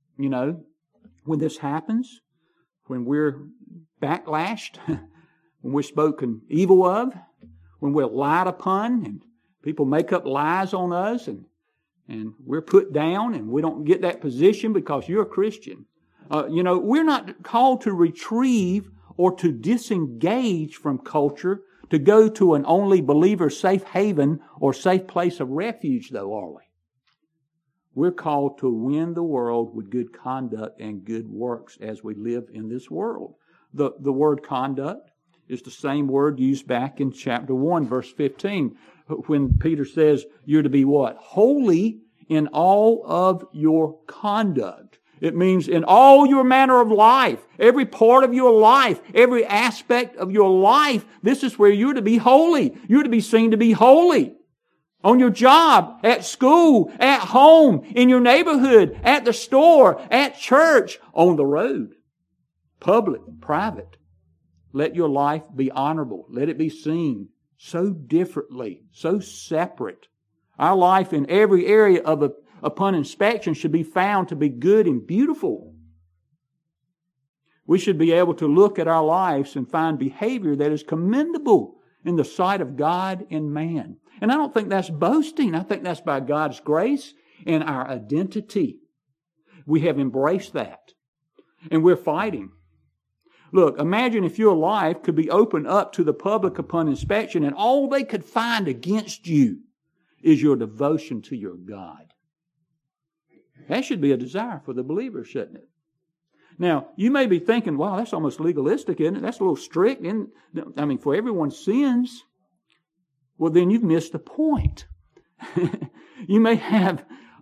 when this happens, when we're backlashed, when we're spoken evil of, when we're lied upon, and people make up lies on us, and we're put down, and we don't get that position because you're a Christian. We're not called to retrieve or to disengage from culture, to go to an only believer safe haven or safe place of refuge, though, are we? We're called to win the world with good conduct and good works as we live in this world. The word conduct is the same word used back in chapter 1, verse 15, when Peter says you're to be what? Holy in all of your conduct. It means in all your manner of life, every part of your life, every aspect of your life, this is where you're to be holy. You're to be seen to be holy. On your job, at school, at home, in your neighborhood, at the store, at church, on the road. Public, private. Let your life be honorable. Let it be seen so differently, so separate. Our life in every area upon inspection should be found to be good and beautiful. We should be able to look at our lives and find behavior that is commendable in the sight of God and man. And I don't think that's boasting. I think that's by God's grace and our identity. We have embraced that. And we're fighting. Look, imagine if your life could be opened up to the public upon inspection and all they could find against you is your devotion to your God. That should be a desire for the believer, shouldn't it? Now, you may be thinking, wow, that's almost legalistic, isn't it? That's a little strict. For everyone's sins. Well, then you've missed the point. You may have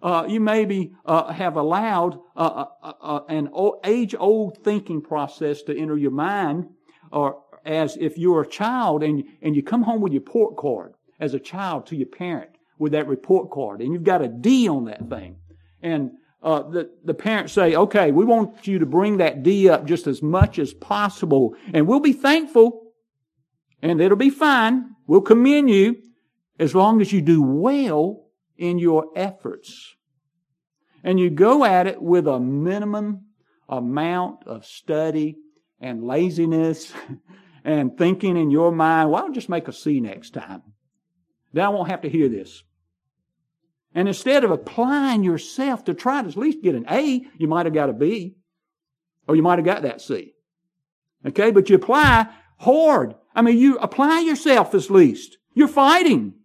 allowed an age-old thinking process to enter your mind, or as if you're a child and you come home with your report card as a child to your parent with that report card, and you've got a D on that thing. And the parents say, okay, we want you to bring that D up just as much as possible, and we'll be thankful, and it'll be fine. We'll commend you as long as you do well in your efforts. And you go at it with a minimum amount of study and laziness and thinking in your mind, well, I'll just make a C next time. Then I won't have to hear this. And instead of applying yourself to try to at least get an A, you might have got a B. Or you might have got that C. Okay, but you apply hard. You apply yourself at least. You're fighting.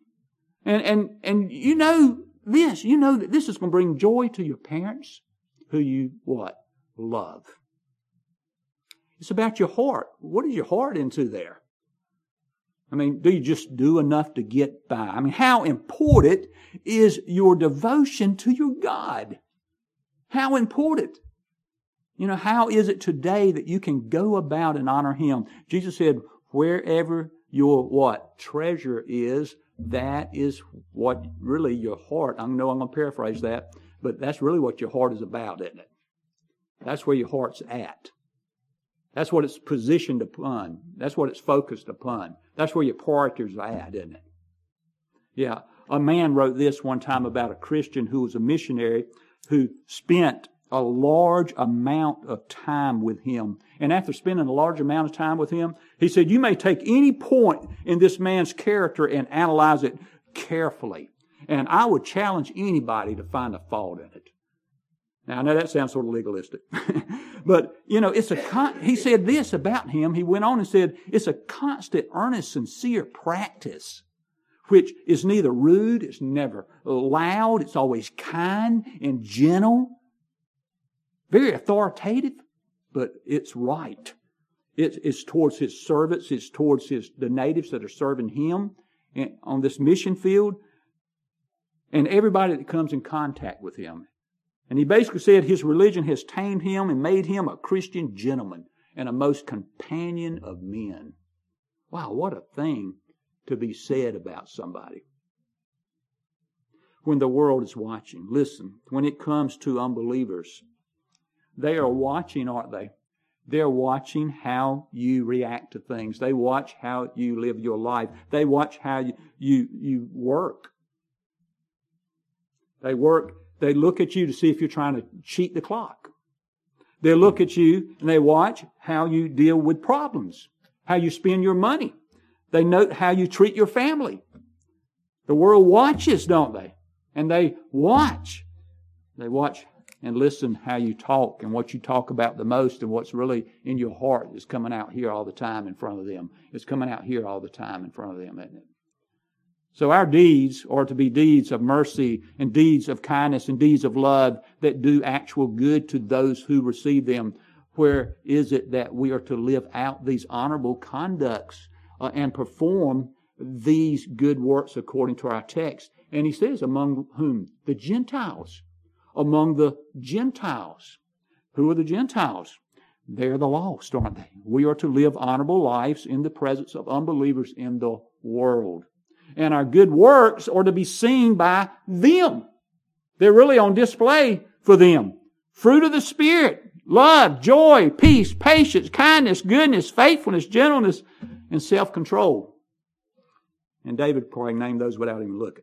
And you know this. You know that this is going to bring joy to your parents who you what? Love. It's about your heart. What is your heart into there? Do you just do enough to get by? How important is your devotion to your God? How important? How is it today that you can go about and honor Him? Jesus said, wherever your what? Treasure is, that is what really your heart, I know I'm going to paraphrase that, but that's really what your heart is about, isn't it? That's where your heart's at. That's what it's positioned upon. That's what it's focused upon. That's where your priorities are at, isn't it? Yeah. A man wrote this one time about a Christian who was a missionary who spent a large amount of time with him. And after spending a large amount of time with him, he said, you may take any point in this man's character and analyze it carefully. And I would challenge anybody to find a fault in it. Now, I know that sounds sort of legalistic. But, he said this about him. He went on and said, it's a constant, earnest, sincere practice, which is neither rude, it's never loud, it's always kind and gentle. Very authoritative, but it's right. It's towards his servants. It's towards the natives that are serving him on this mission field, and everybody that comes in contact with him. And he basically said his religion has tamed him and made him a Christian gentleman and a most companion of men. Wow, what a thing to be said about somebody. When the world is watching, listen, when it comes to unbelievers, they are watching, aren't they? They're watching how you react to things. They watch how you live your life. They watch how you work. They look at you to see if you're trying to cheat the clock. They look at you and they watch how you deal with problems, how you spend your money. They note how you treat your family. The world watches, don't they? And they watch. They watch and listen how you talk and what you talk about the most and what's really in your heart is coming out here all the time in front of them. It's coming out here all the time in front of them, isn't it? So our deeds are to be deeds of mercy and deeds of kindness and deeds of love that do actual good to those who receive them. Where is it that we are to live out these honorable conducts and perform these good works according to our text? And he says, among whom? The Gentiles. Among the Gentiles. Who are the Gentiles? They're the lost, aren't they? We are to live honorable lives in the presence of unbelievers in the world. And our good works are to be seen by them. They're really on display for them. Fruit of the Spirit. love, joy, peace, patience, kindness, goodness, faithfulness, gentleness, and self-control. And David probably named those without even looking.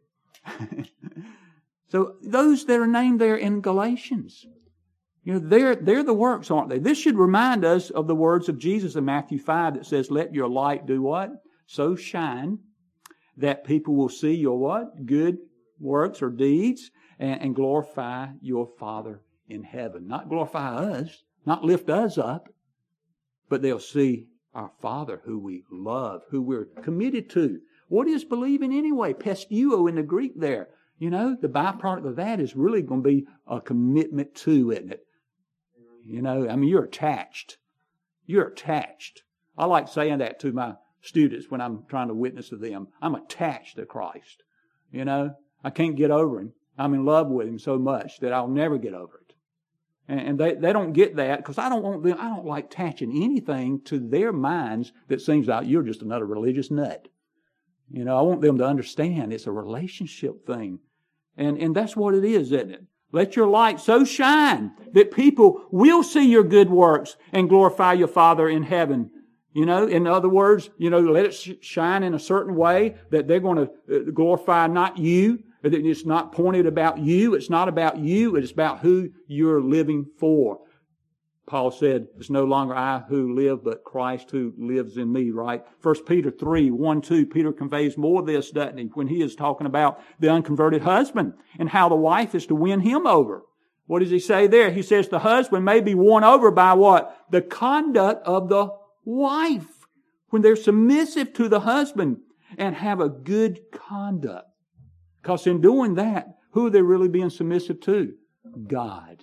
So those that are named there in Galatians, they're the works, aren't they? This should remind us of the words of Jesus in Matthew 5 that says, let your light do what? So shine that people will see your what? Good works or deeds and glorify your Father in heaven. Not glorify us, not lift us up, but they'll see our Father who we love, who we're committed to. What is believing anyway? Pisteuo in the Greek there. The byproduct of that is really going to be a commitment to, isn't it? You're attached. You're attached. I like saying that to my students when I'm trying to witness to them. I'm attached to Christ. I can't get over Him. I'm in love with Him so much that I'll never get over it. And they don't get that because I don't like attaching anything to their minds that seems like you're just another religious nut. I want them to understand it's a relationship thing. And that's what it is, isn't it? Let your light so shine that people will see your good works and glorify your Father in heaven. In other words, let it shine in a certain way that they're going to glorify not you. It's not pointed about you. It's not about you. It's about who you're living for. Paul said, it's no longer I who live, but Christ who lives in me, right? 1 Peter 3, 1, 2, Peter conveys more of this, doesn't he? When he is talking about the unconverted husband and how the wife is to win him over. What does he say there? He says the husband may be won over by what? The conduct of the wife. When they're submissive to the husband and have a good conduct. Because in doing that, who are they really being submissive to? God.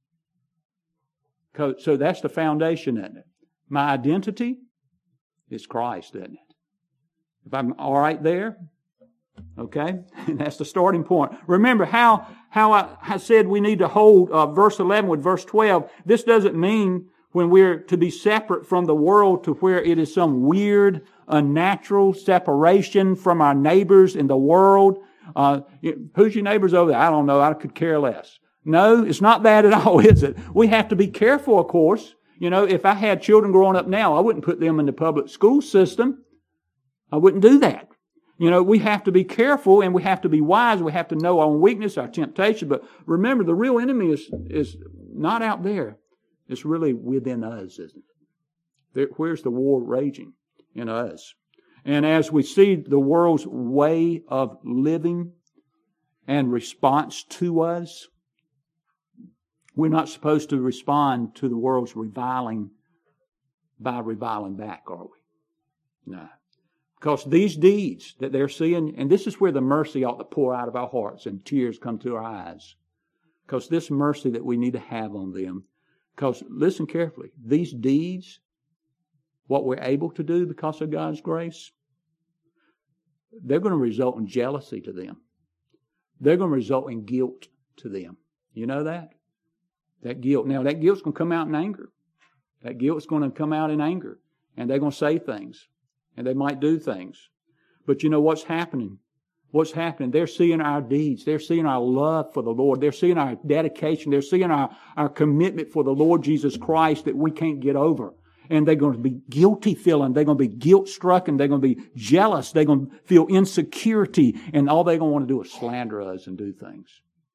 So that's the foundation, isn't it? My identity is Christ, isn't it? If I'm all right there, okay? That's the starting point. Remember how I said we need to hold verse 11 with verse 12. This doesn't mean when we're to be separate from the world to where it is some weird, unnatural separation from our neighbors in the world. Who's your neighbors over there? I don't know. I could care less. No, it's not that at all, is it? We have to be careful, of course. If I had children growing up now, I wouldn't put them in the public school system. I wouldn't do that. We have to be careful and we have to be wise. We have to know our own weakness, our temptation. But remember, the real enemy is not out there. It's really within us, isn't it? Where's the war raging? In us. And as we see the world's way of living and response to us, we're not supposed to respond to the world's reviling by reviling back, are we? No. Because these deeds that they're seeing, and this is where the mercy ought to pour out of our hearts and tears come to our eyes. Because this mercy that we need to have on them. Because, listen carefully, these deeds, what we're able to do because of God's grace, they're going to result in jealousy to them. They're going to result in guilt to them. You know that? That guilt. Now, that guilt's going to come out in anger. That guilt's going to come out in anger. And they're going to say things. And they might do things. But you know what's happening? What's happening? They're seeing our deeds. They're seeing our love for the Lord. They're seeing our dedication. They're seeing our commitment for the Lord Jesus Christ that we can't get over. And they're going to be guilty feeling. They're going to be guilt struck and they're going to be jealous. They're going to feel insecurity. And all they're going to want to do is slander us and do things.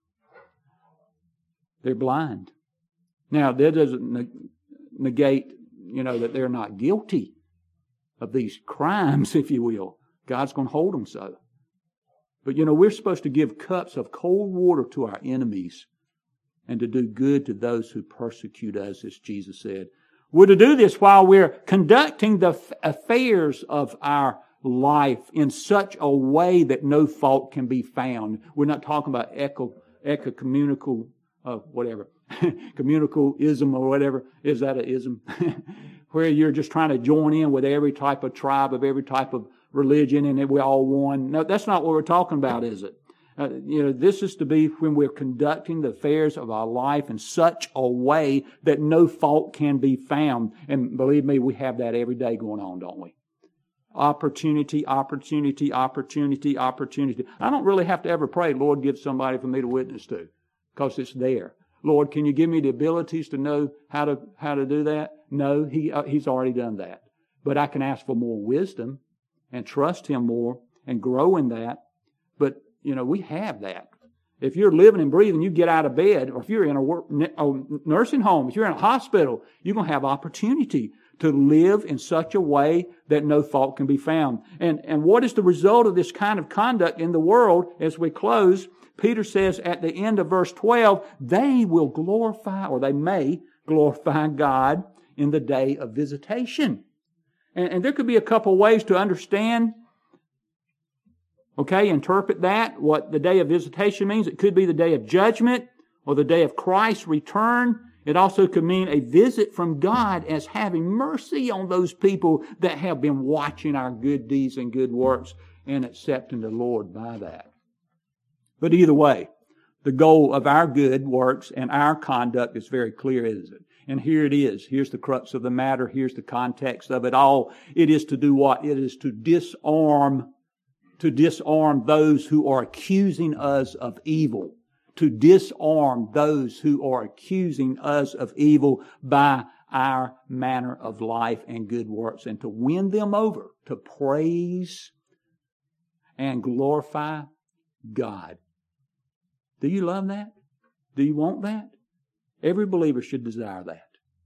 They're blind. Now, that doesn't negate, that they're not guilty of these crimes, if you will. God's going to hold them so. But, we're supposed to give cups of cold water to our enemies and to do good to those who persecute us, as Jesus said. We're to do this while we're conducting the affairs of our life in such a way that no fault can be found. We're not talking about ecumenical, whatever, communicalism or whatever. Is that an ism? Where you're just trying to join in with every type of tribe of every type of religion and we're all one. No, that's not what we're talking about, is it? This is to be when we're conducting the affairs of our life in such a way that no fault can be found. And believe me, we have that every day going on, don't we? Opportunity, opportunity, opportunity, opportunity. I don't really have to ever pray, Lord, give somebody for me to witness to, because it's there. Lord, can you give me the abilities to know how to do that? No, He's already done that. But I can ask for more wisdom and trust Him more and grow in that. But, we have that. If you're living and breathing, you get out of bed, or if you're in a nursing home, if you're in a hospital, you're going to have opportunity to live in such a way that no fault can be found. And what is the result of this kind of conduct in the world as we close? Peter says at the end of verse 12, they will glorify, or they may glorify God in the day of visitation. And there could be a couple ways to understand, interpret that, what the day of visitation means. It could be the day of judgment or the day of Christ's return. It also could mean a visit from God as having mercy on those people that have been watching our good deeds and good works and accepting the Lord by that. But either way, the goal of our good works and our conduct is very clear, isn't it? And here it is. Here's the crux of the matter. Here's the context of it all. It is to do what? It is to disarm those who are accusing us of evil. To disarm those who are accusing us of evil by our manner of life and good works, and to win them over to praise and glorify God. Do you love that? Do you want that? Every believer should desire that.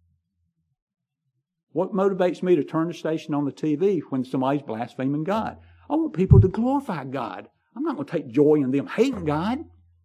What motivates me to turn the station on the TV when somebody's blaspheming God? I want people to glorify God. I'm not going to take joy in them hating God.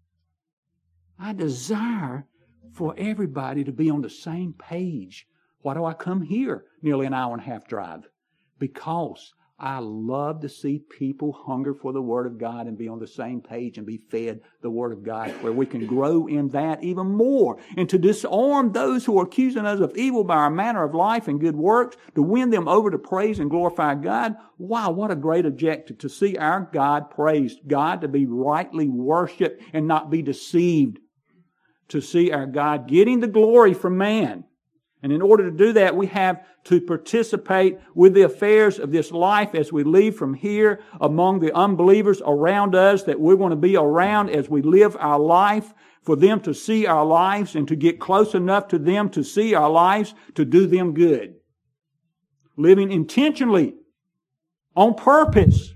I desire for everybody to be on the same page. Why do I come here nearly an hour and a half drive? Because I love to see people hunger for the Word of God and be on the same page and be fed the Word of God, where we can grow in that even more. And to disarm those who are accusing us of evil by our manner of life and good works, to win them over to praise and glorify God. Wow, what a great objective, to see our God praised, God to be rightly worshipped and not be deceived. To see our God getting the glory from man. And in order to do that, we have to participate with the affairs of this life as we leave from here among the unbelievers around us that we're going to be around as we live our life, for them to see our lives and to get close enough to them to see our lives, to do them good. Living intentionally, on purpose,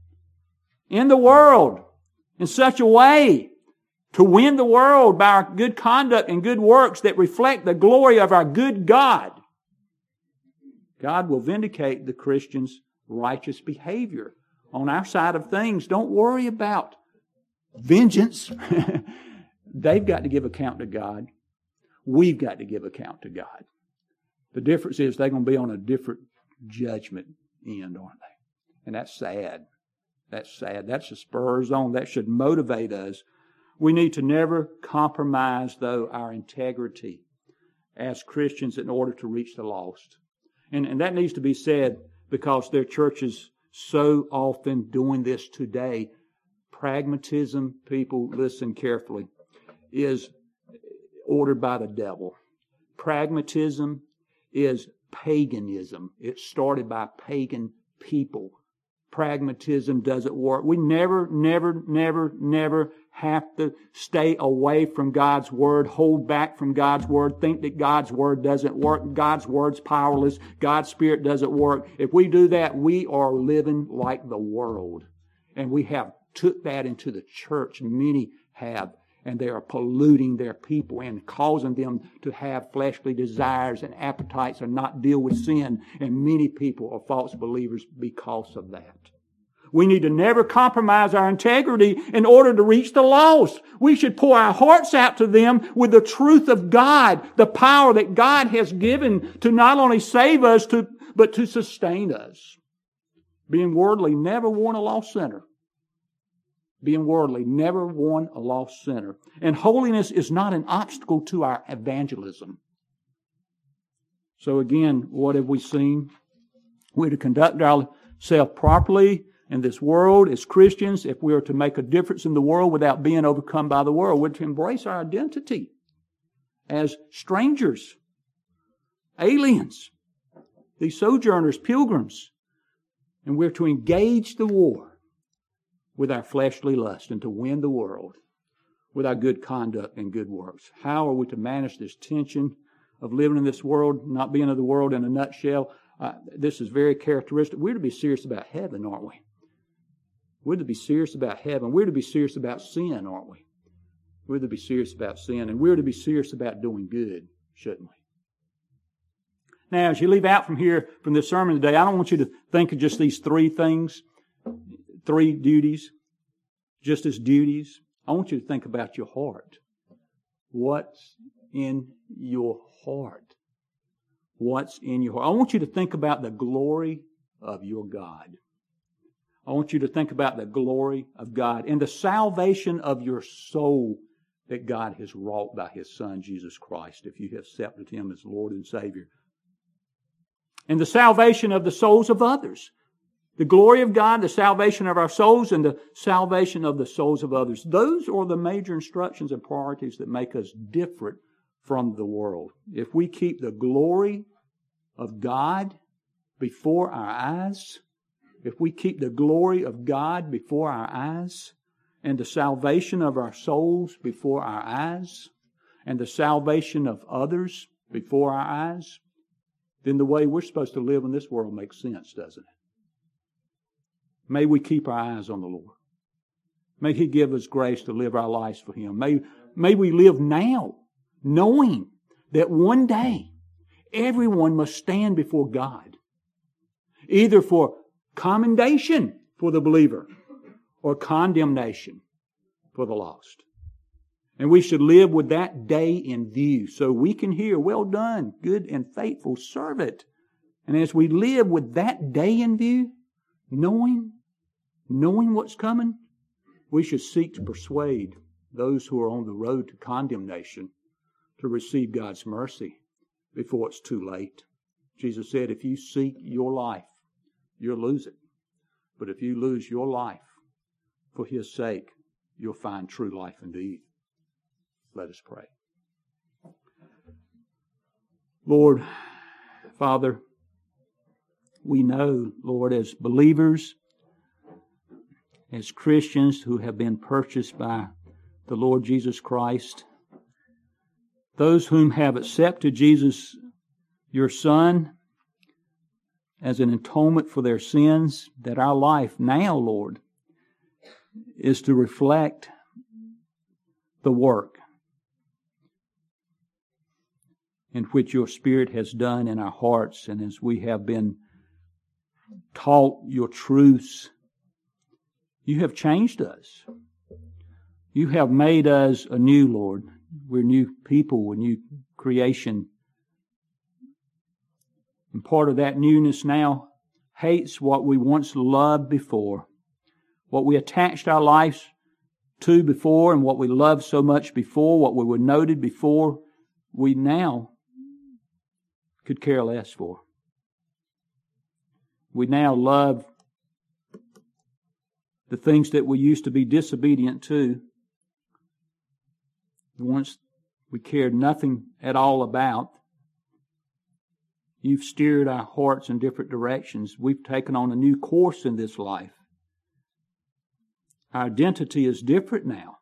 in the world, in such a way to win the world by our good conduct and good works that reflect the glory of our good God. God will vindicate the Christian's righteous behavior on our side of things. Don't worry about vengeance. They've got to give account to God. We've got to give account to God. The difference is they're going to be on a different judgment end, aren't they? And that's sad. That's sad. That's the spurs on. That should motivate us. We need to never compromise, though, our integrity as Christians in order to reach the lost. And that needs to be said because there are churches so often doing this today. Pragmatism, people, listen carefully, is ordered by the devil. Pragmatism is paganism. It started by pagan people. Pragmatism doesn't work. We never have to stay away from God's Word, hold back from God's Word, think that God's Word doesn't work, God's Word's powerless, God's Spirit doesn't work. If we do that, we are living like the world. And we have took that into the church. Many have. And they are polluting their people and causing them to have fleshly desires and appetites and not deal with sin. And many people are false believers because of that. We need to never compromise our integrity in order to reach the lost. We should pour our hearts out to them with the truth of God, the power that God has given to not only save us, but to sustain us. Being worldly never won a lost sinner. Being worldly never won a lost sinner. And holiness is not an obstacle to our evangelism. So again, what have we seen? We're to conduct ourselves properly in this world as Christians. If we are to make a difference in the world without being overcome by the world, we're to embrace our identity as strangers, aliens, these sojourners, pilgrims. And we're to engage the war with our fleshly lust and to win the world. with our good conduct and good works? How are we to manage this tension of living in this world, not being of the world in a nutshell? This is very characteristic. We're to be serious about heaven, aren't we? We're to be serious about heaven. We're to be serious about sin, aren't we? We're to be serious about sin, and we're to be serious about doing good, shouldn't we? Now, as you leave out from here, from this sermon today, I don't want you to think of just these three things, three duties, just as duties. I want you to think about your heart. What's in your heart? What's in your heart? I want you to think about the glory of your God. I want you to think about the glory of God and the salvation of your soul that God has wrought by His Son, Jesus Christ, if you have accepted Him as Lord and Savior. And the salvation of the souls of others. The glory of God, the salvation of our souls, and the salvation of the souls of others. Those are the major instructions and priorities that make us different from the world. If we keep the glory of God before our eyes, if we keep the glory of God before our eyes, and the salvation of our souls before our eyes, and the salvation of others before our eyes, then the way we're supposed to live in this world makes sense, doesn't it? May we keep our eyes on the Lord. May He give us grace to live our lives for Him. May we live now, knowing that one day everyone must stand before God, either for commendation for the believer or condemnation for the lost. And we should live with that day in view so we can hear, "Well done, good and faithful servant." And as we live with that day in view, knowing what's coming, we should seek to persuade those who are on the road to condemnation to receive God's mercy before it's too late. Jesus said, if you seek your life, you'll lose it. But if you lose your life for His sake, you'll find true life indeed. Let us pray. Lord, Father, we know, Lord, as believers, as Christians who have been purchased by the Lord Jesus Christ, those whom have accepted Jesus, your Son, as an atonement for their sins, that our life now, Lord, is to reflect the work in which your Spirit has done in our hearts, and as we have been taught your truths, you have changed us. You have made us anew, Lord. We're new people, we're new creation. And part of that newness now hates what we once loved before, what we attached our lives to before, and what we loved so much before, what we were noted before, we now could care less for. We now love the things that we used to be disobedient to, the ones we cared nothing at all about. You've steered our hearts in different directions. We've taken on a new course in this life. Our identity is different now.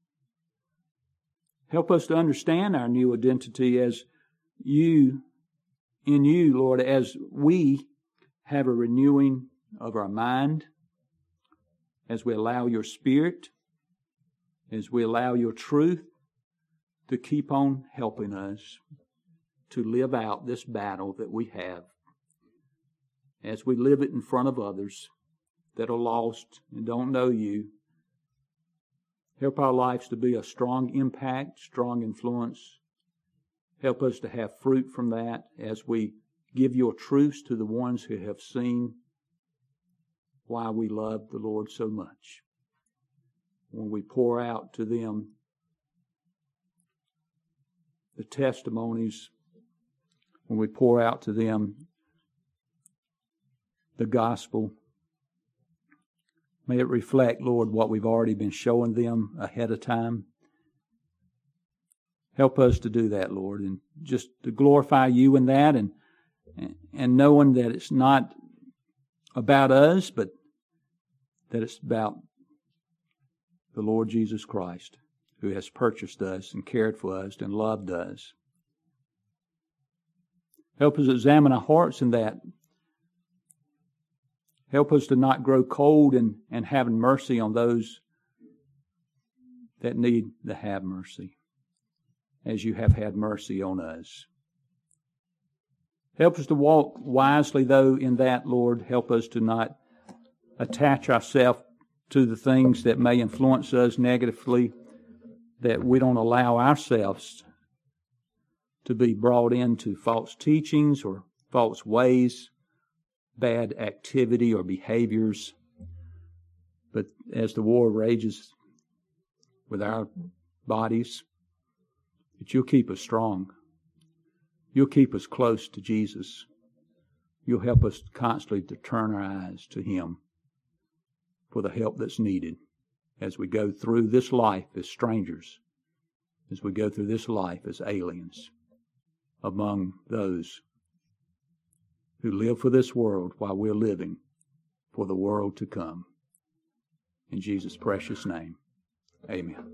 Help us to understand our new identity as in you, Lord, as we have a renewing of our mind, as we allow your Spirit, as we allow your truth to keep on helping us to live out this battle that we have, as we live it in front of others that are lost and don't know you. Help our lives to be a strong impact, strong influence. Help us to have fruit from that as we give your truths to the ones who have seen why we love the Lord so much. When we pour out to them the testimonies, when we pour out to them the gospel, may it reflect, Lord, what we've already been showing them ahead of time. Help us to do that, Lord, and just to glorify you in that, and knowing that it's not about us, but that it's about the Lord Jesus Christ, who has purchased us and cared for us and loved us. Help us examine our hearts in that. Help us to not grow cold and having mercy on those that need to have mercy, as you have had mercy on us. Help us to walk wisely, though, in that, Lord. Help us to not attach ourselves to the things that may influence us negatively, that we don't allow ourselves to be brought into false teachings or false ways, bad activity or behaviors. But as the war rages with our bodies, that you'll keep us strong. You'll keep us close to Jesus. You'll help us constantly to turn our eyes to Him for the help that's needed as we go through this life as strangers, as we go through this life as aliens among those who live for this world while we're living for the world to come. In Jesus' precious name, amen.